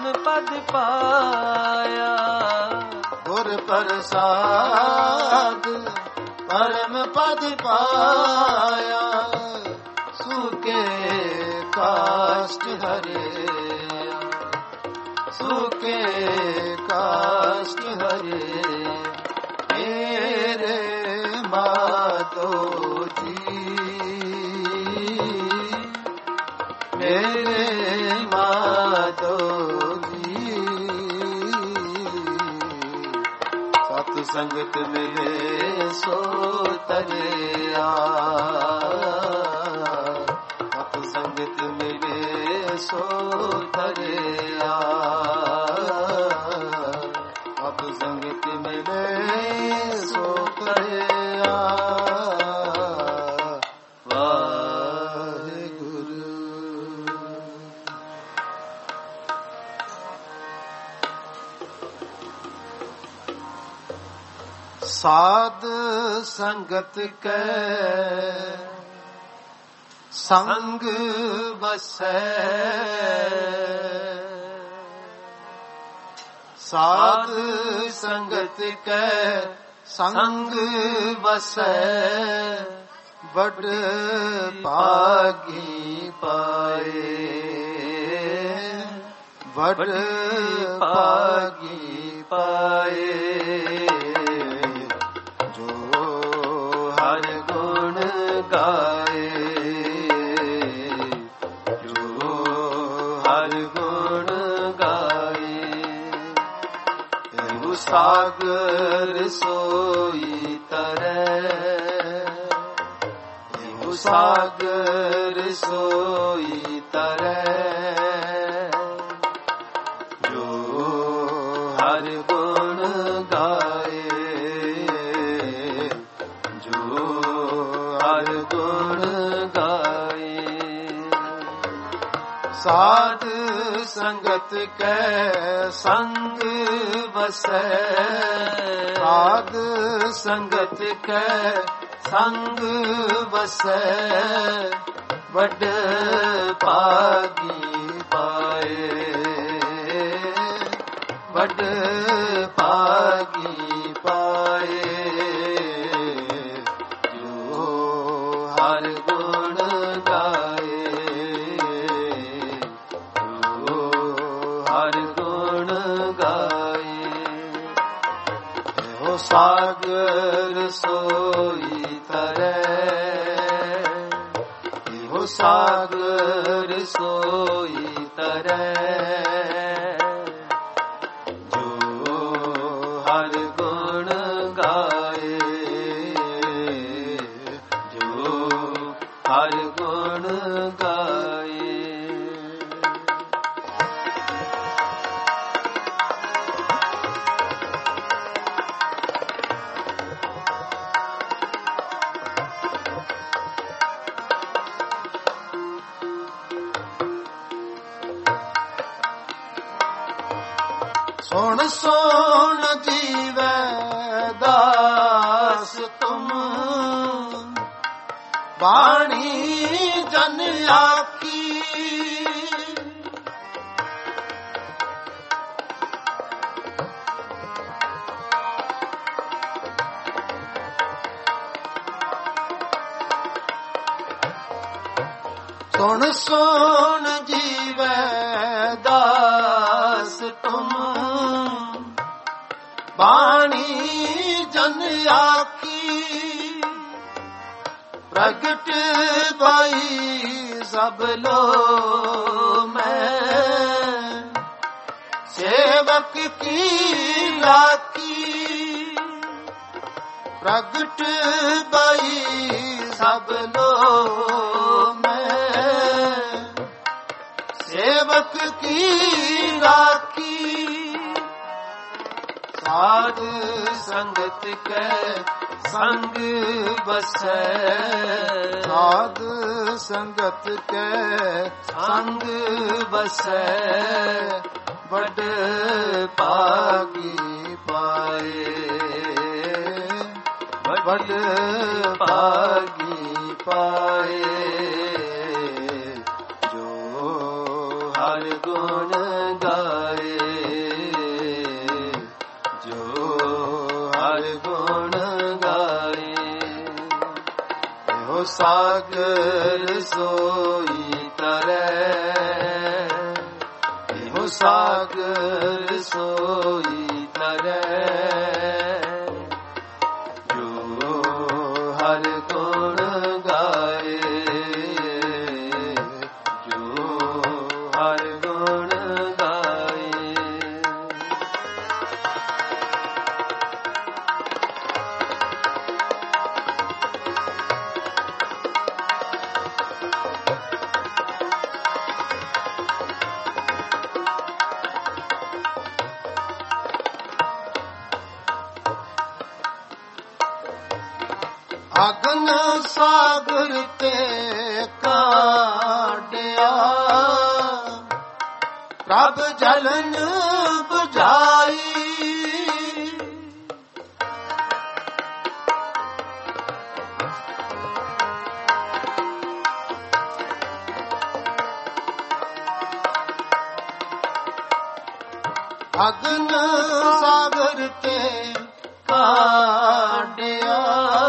ਪਦ ਪਾਇਆ। ਗੁਰ ਪ੍ਰਸਾਦ ਪਰਮ ਪਦ ਪਾਇਆ। ਸੁਕੇ ਕਾਸ਼ਟ ਹਰਿਆ, ਸੁਕੇ ਕਾਸ਼ਟ ਹਰੇ। ਮੇਰੇ ਮਾਧੋ ਜੀ, ਮੇਰੇ ਮਾਧੋ ਜੀ। ਸਤ ਸੰਗਤ ਮਿਲੇ ਸੋ ਤਰਿਆ, ਸਤ ਸੰਗਤ ਮਿਲੇ ਸੋ ਤਰਿਆ, ਸਤ ਸੰਗਤ ਮਿਲੇ ਸੋ ਤਰਿਆ। ਸਾਧ ਸੰਗਤ ਕੈ ਸੰਗ ਵਸੈ, ਸਾਧ ਸੰਗਤ ਕੈ ਸੰਗ ਵਸੈ। ਬੜ ਭਾਗੀ ਪਾਏ, ਬੜ ਭਾਗੀ ਪਾਏ। ਹਰ ਗੁਣ ਗਾਏ, ਜੋ ਹਰ ਗੁਣ ਗਾਏ। ਇਹੋ ਸਾਗਰ ਸੋਈ ਤਰੈ, ਇਹੋ ਸਾਗਰ ਸੋਈ ਤਰੈ। ਜੋ ਹਰ ਗੁਣ ਗਾਏ, ਹਰ ਗੁਣ ਗਾਏ। ਸਾਧ ਸੰਗਤ ਕੈ ਸੰਗ ਵਸੈ, ਸਾਧ ਸੰਗਤ ਕੈ ਸੰਗ ਵਸੈ। ਵੱਡ ਭਾਗੀ ਪਾਏ, ਵੱਡ ਭਾਗੀ ਪਾਏ। ਹਰ ਗੁਣ ਗਾਏ, ਜੋ ਹਰ ਗੁਣ ਗਾਏ। ਇਹੋ ਸਾਗਰ ਸੋਈ ਤਰੈ, ਇਹੋ ਸਾਗਰ ਸੋਈ ਤਰੈ। ਜੋ ਹਰ ਗੁਣ ਗਾਏ, ਹਰ ਗੁਣ ਗਾਏ। ਸੁਣ ਸੁਣ ਜੀਵੈ ਦਾਸ ਤੁਮ, ਬਾਣੀ ਜਨ ਆਖੀ। ਸੁਣ ਸੁਣ ਜੀਵੈ ਦਾਸ ਤੁਮ, ਬਾਣੀ ਜਨ ਆਖੀ। ਪ੍ਰਗਟ ਭਾਈ ਸਭ ਲੋ ਮੈਂ, ਸੇਵਕ ਕੀ ਰਾਖੀ। ਪ੍ਰਗਟ ਭਾਈ ਸਭ ਲੋ ਮੈਂ, ਸੇਵਕ ਕੀ ਰਾਖੀ। ਸਾਧ ਸੰਗਤ ਕੈ ਸੰਗ ਬਸੈ, ਸਾਧ ਸੰਗਤ ਕੈ ਸੰਗ ਬਸੈ। ਵੱਡ ਭਾਗੀ ਪਾਏ, ਵੱਡ ਭਾਗੀ ਪਾਏ। ਜੋ ਹਰ ਗੁਣ ਗਾਏ, ਸਾਗਰ ਸੋਈ ਤਰੈ, ਇਹੋ ਸਾਗਰ ਸੋਈ ਤਰੈ, ਜੋ ਹਰ ਗੁਣ ਗਾਏ, ਜੋ ਹਰ ਗੁਣ ਗਾਏ। ਅਗਨ ਸਾਗਰ ਤੇ ਕਾਢਿਆ, ਪ੍ਰਭ ਜਲਨ ਬੁਝਾਈ, ਅਗਨ ਸਾਗਰ ਤੇ ਕਾਢਿਆ,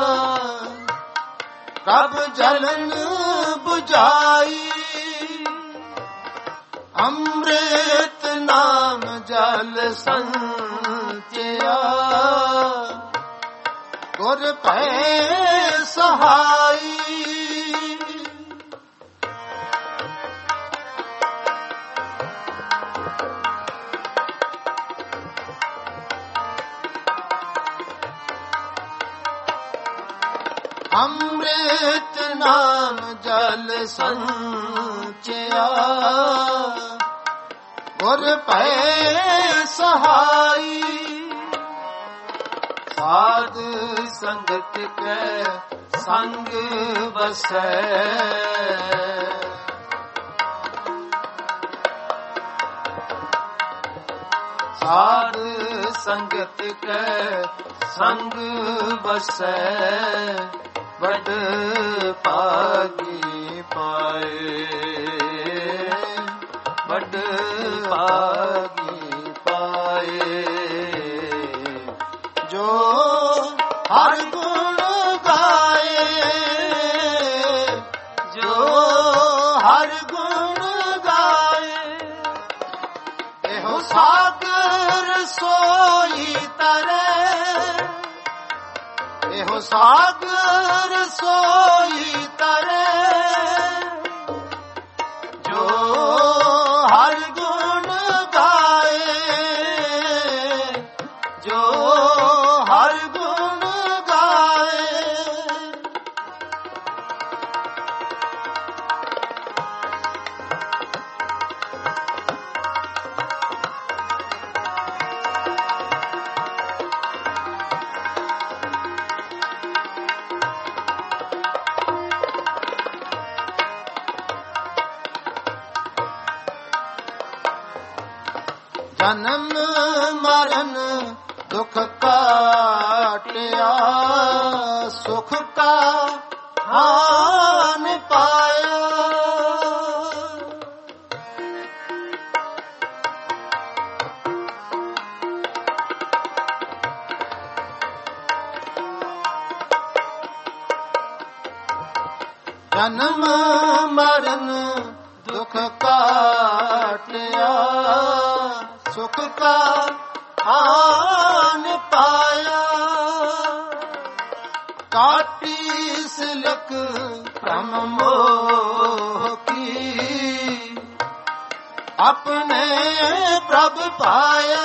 ਪ੍ਰਭ ਜਲਨ ਬੁਝਾਈ, ਅੰਮ੍ਰਿਤ ਨਾਮ ਜਲ ਸੰਚਿਆ, ਗੁਰ ਭੈ ਸਹਾਈ, ਅੰਮ੍ਰਿਤ ਨਾਮ ਜਲ ਸੰਚਿਆ, ਗੁਰ ਭੈ ਸਹਾਈ, ਸਾਧ ਸੰਗਤ ਕੈ ਸੰਗ ਵਸੈ, ਸਾਧ ਸੰਗਤ ਕੈ ਸੰਗ ਵਸੈ, ਵਡ ਭਾਗੀ ਪਾਏ, ਵਡ ਭਾਗੀ ਪਾਏ, ਜੋ ਹਰ ਗੁਣ ਗਾਏ, ਜੋ ਹਰ ਗੁਣ ਗਾਏ, ਇਹੋ ਸਾਗਰ ਸੋਈ ਤਰੈ, ਇਹੋ ਸਾਗਰ ਸੋਈ ਤਰੈ, ਜੋ ਹਰ ਗੁਣ ਗਾਏ, ਜੋ ਹਰ ਗੁਣ ਗਾਏ। ਜਨਮ ਮਰਨ ਦੁਖ ਕਾਟਿਆ, ਸੁਖ ਕਾ ਹਾਨ ਪਾਇਆ, ਜਨਮ ਮਰਨ ਦੁਖ ਕਾਟਿਆ, ਸੁਖ ਕਾ ਹਾਨ ਪਾਇਆ, ਕਾਟੀ ਸਿਲਕ ਭ੍ਰਮ ਮੋਹ ਕੀ, ਆਪਣੇ ਪ੍ਰਭ ਪਾਇਆ,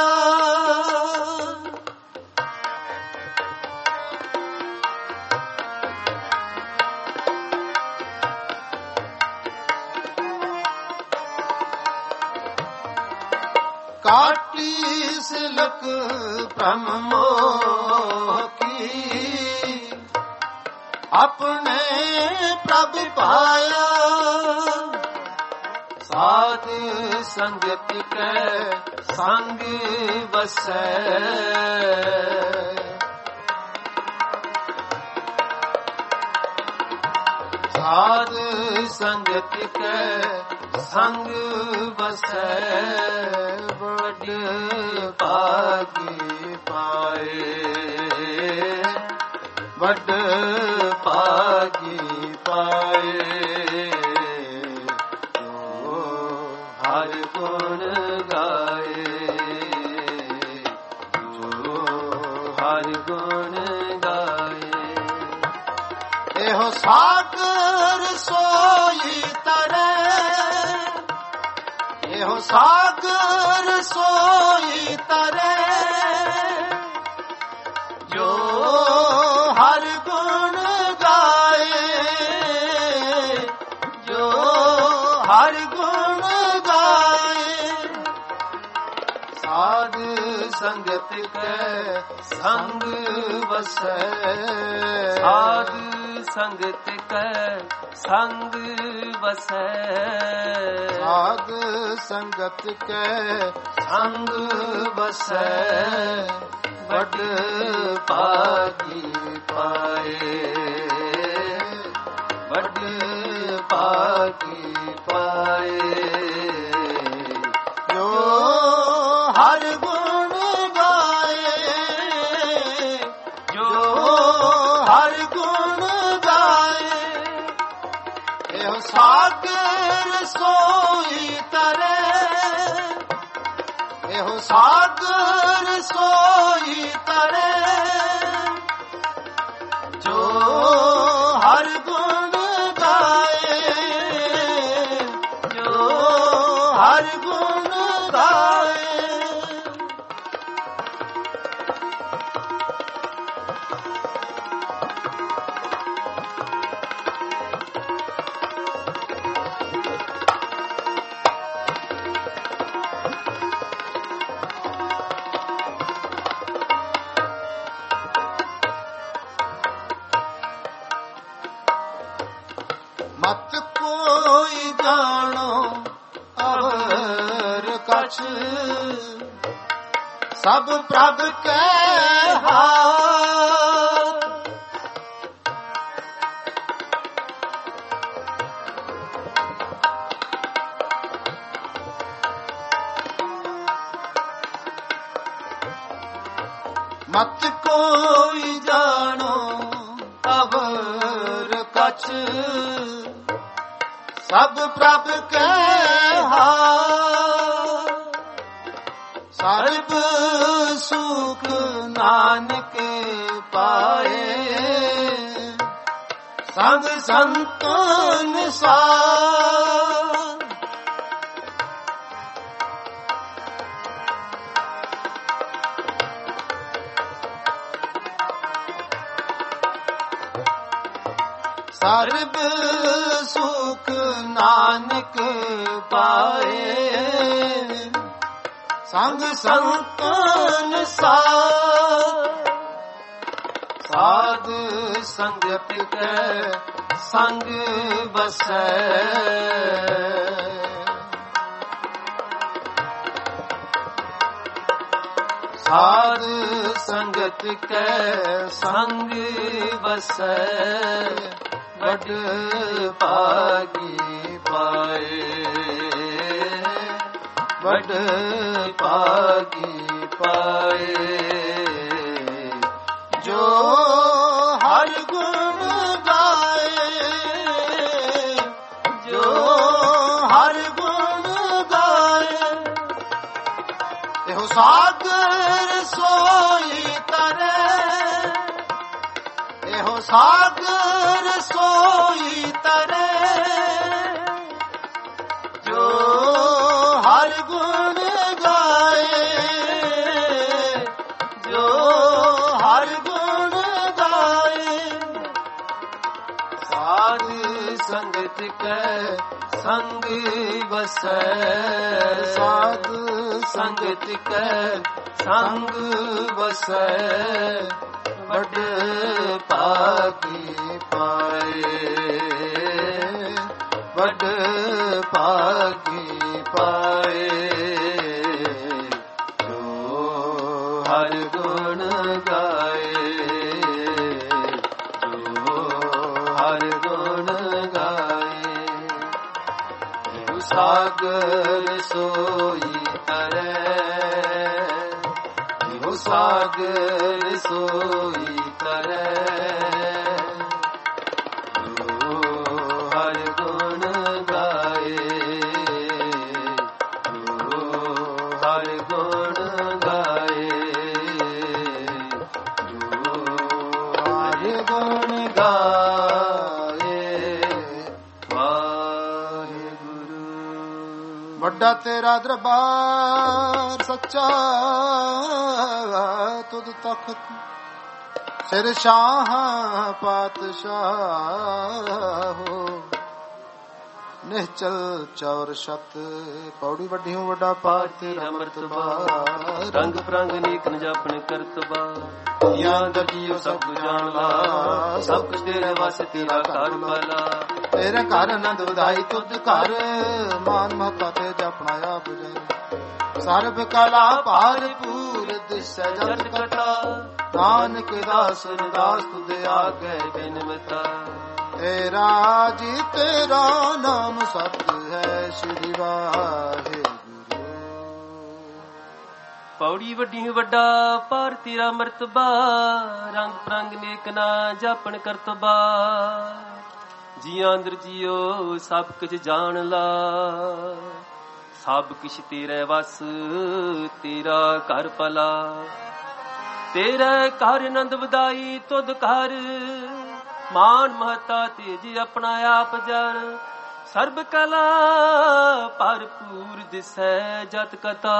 काटी सिलक भ्रम मोह की, अपने प्रभ पाया, साध संगत के संग वसै, साध संगत के संग वसै, बड़ भागी पाए, ਵੱਡ ਭਾਗੀ ਪਾਏ। ਜੋ ਹਰ ਗੁਣ ਗਾਏ, ਜੋ ਹਰ ਗੁਣ ਗਾਏ। ਇਹੋ ਸਾਗਰ ਸੋਈ ਤਰੇ, ਇਹੋ ਸਾਗਰ ਸੋਈ ਤਰੇ। ਜੋ ਹਰ ਗੁਣ ਗਾਏ, ਜੋ ਹਰ ਗੁਣ ਗਾਏ। ਸਾਧ ਸੰਗਤ ਕੈ ਸੰਗ ਵਸੈ, ਸਾਧ ਸੰਗਤ ਕੈ ਸੰਗ ਵਸੈ। ਸਾਧ ਸੰਗਤ ਕੈ ਸੰਗ ਵਸੈ। ਵੱਡ ਭਾਗੀ ਪਾਏ, ਵੱਡ ਭਾਗੀ ਪਾਏ। ਜੋ ਹਰ ਗੁਣ ਗਾਏ, ਜੋ ਹਰ ਗੁਣ ਗਾਏ। ਇਹੋ ਸਾਗਰ ਸੋਈ ਤਰੇ, ਇਹੋ ਸਾਗਰ ਸੋਈ ਤਰੇ। ਜੋ ਹਰ ਗੁਣ ਗਾਏ, ਜੋ ਹਰ ਗੁਣ ਗਾਏ। ਮਤ ਕੋਈ ਜਾਣੋ ਅਵਰ ਕਛ, ਸਭ ਪ੍ਰਭ ਕੈ ਹਾਥ। ਮਤ ਕੋਈ ਜਾਣੋ ਅਵਰ ਕਛ, ਸਭ ਪ੍ਰਭ ਕੈ ਹਾਥ। ਸਰਬ ਸੁਖ ਨਾਨਕ ਪਾਏ, ਸੰਗ ਸੰਤਨ ਸਾਥ। ਸਰਬ ਸੁਖ ਨਾਨਕ ਪਾਏ, ਸੰਗ ਸੰਤਨ ਸਾਥ। ਸਾਧ ਸੰਗਤ ਕੈ ਸੰਗ ਵਸੈ, ਸਾਧ ਸੰਗਤ ਕੈ ਸੰਗ ਵਸੈ। ਵੱਡ ਭਾਗੀ ਪਾਏ, ਵੱਡ ਭਾਗੀ ਪਾਏ। ਜੋ ਹਰ ਗੁਣ ਗਾਏ, ਜੋ ਹਰ ਗੁਣ ਗਾਏ। ਇਹੋ ਸਾਗਰ ਸੋਈ ਤਰੇ, ਇਹੋ ਸਾਗਰ ਸੋਈ ਤਰੇ। ਜੋ ਹਰ ਗੁਣ ਗਾਏ, ਜੋ ਹਰ ਗੁਣ ਗਾਏ। ਸਾਧ ਸੰਗਤ ਕੈ ਸੰਗ ਵਸੈ, ਸਾਧ ਸੰਗਤ ਕੈ ਸੰਗ ਵਸੈ। ਵੱਡ ਭਾਗੀ ਪਾਏ, ਵੱਡ ਭਾਗੀ ਪਾਏ। ਜੋ ਹਰ ਗੁਣ ਗਾਏ, ਜੋ ਹਰ ਗੁਣ ਗਾਏ। ਜੋ ਸਾਗਰ ਸੋਈ ਤਰੇ, ਜੋ ਸਾਗਰ ਸੋਈ ਤਰੇ। ਵੱਡਾ ਤੇਰਾ ਦਰਬਾਰ ਸੱਚਾ, ਤੁਧ ਤਖਤ ਸਿਰ ਸ਼ਾਹ ਪਾਤਸ਼ਾਹੋ। ਨਿਹਚਲ ਚੌਰ ਛਤ ਪੌੜੀ ਵੱਡੀਓ ਵੱਡਾ ਪਾਰ ਤੇਰਾ ਮਰਤਬਾ। ਰੰਗ ਪ੍ਰੰਗ ਨੀਕ ਨ ਜਾਪਣ ਕਰਤਬਾ, ਜਾਂ ਦਜੀਓ ਸਭ ਜਾਣ ਲਾ। ਸਭ ਕੁਛ ਤੇਰੇ ਵਸ ਤੇਰਾ ਘਰ ਭਲਾ। ਤੇਰੇ ਘਰ ਆਨੰਦ ਵਧਾਈ ਤੁਧ ਘਰ, ਮਾਨ ਮਹਤਾ ਤੇ ਜਪਣਾ ਆਪ ਜਨ। ਸਰਬ ਕਲਾ ਭਾਰਪੂਰ ਦਿਸੈ ਜਗਤ ਕਥਾ, ਨਾਨਕ ਦਾਸ ਦਾਸ ਤੁਧ ਆਗੇ ਬਿਨਵਤਾ। ਤੇਰਾ ਜੀ ਤੇਰਾ ਨਾਮ ਸਤ ਹੈ, ਸ੍ਰੀ ਵਾਹਿਗੁਰੂ। ਪੌੜੀ ਵੱਡੀ ਵੱਡਾ ਪਾਰ ਤੇਰਾ ਮਰਤਬਾ, ਰੰਗ ਪ੍ਰੰਗ ਨੇਕ ਨਾ ਜਾਪਣ ਕਰਤਬਾ। ਜੀਆਂ ਅੰਦਰ ਜੀਓ ਸਭ ਕੁਝ ਜਾਣ ਲਾ, ਸਭ ਕੁਛ ਤੇਰੇ ਵਸ ਤੇਰਾ ਘਰ ਭਲਾ। ਤੇਰੇ ਘਰ ਆਨੰਦ ਵਧਾਈ ਤੁਧ ਘਰ, ਮਾਨ ਮਹਤਾ ਤੇਜ ਆਪਣਾ ਆਪ ਜਰ। ਸਰਬ ਕਲਾ ਭਰਪੂਰ ਦਿਸੈ ਜਤ ਕਥਾ,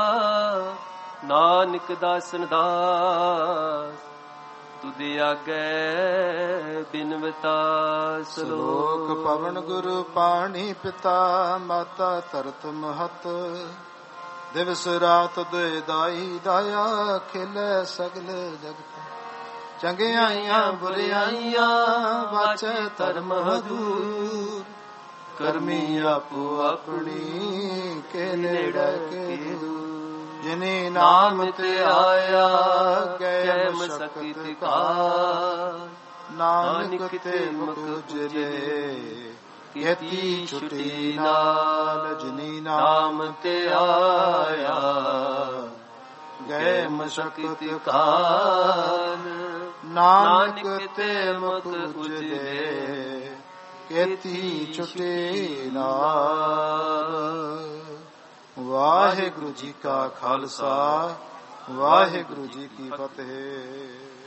ਨਾਨਕ ਦਾਸਨ ਦਾਸ ਤੁਦੇ ਆਗੇ ਬਿਨਵਤਾ। ਸ਼ਲੋਕ ਪਵਨ ਗੁਰੂ ਪਾਣੀ ਪਿਤਾ, ਮਾਤਾ ਧਰਤ ਮਹਤ। ਦਿਵਸ ਰਾਤ ਦੁਇ ਦਾਈ ਦਾਇਆ, ਖੇਲੇ ਸਗਲ ਜਗਤ। ਚੰਗਿਆਈਆਂ ਬੁਰਿਆਈਆਂ ਵਾਚੈ ਧਰਮ ਹਦੂਰ। ਕਰਮੀ ਆਪੋ ਆਪਣੀ ਕੇ ਨੇੜੇ ਕੇ ਦੂਰ। ਜਿਨੇ ਨਾਮ ਤੇ ਆਇਆ ਗਏ ਮਸਕਤ ਕਾ, ਨਾਨਕ ਤੇ ਮੁਖ ਉਜਲੇ ਕੀਤੀ ਛੁਟੀ ਨਾਲ। ਜਿਨੇ ਨਾਮ ਤੇ ਆਇਆ ਗਏ ਮਸਕਤ ਕਾਲ, ਨਾਨਕ ਤੇ ਮੁਖ ਉਜਲੇ ਕੀਤੀ ਛੁਟੀ ਨਾਲ। ਵਾਹਿਗੁਰੂ ਜੀ ਕਾ ਖਾਲਸਾ, ਵਾਹਿਗੁਰੂ ਜੀ ਕੀ ਫਤਿਹ।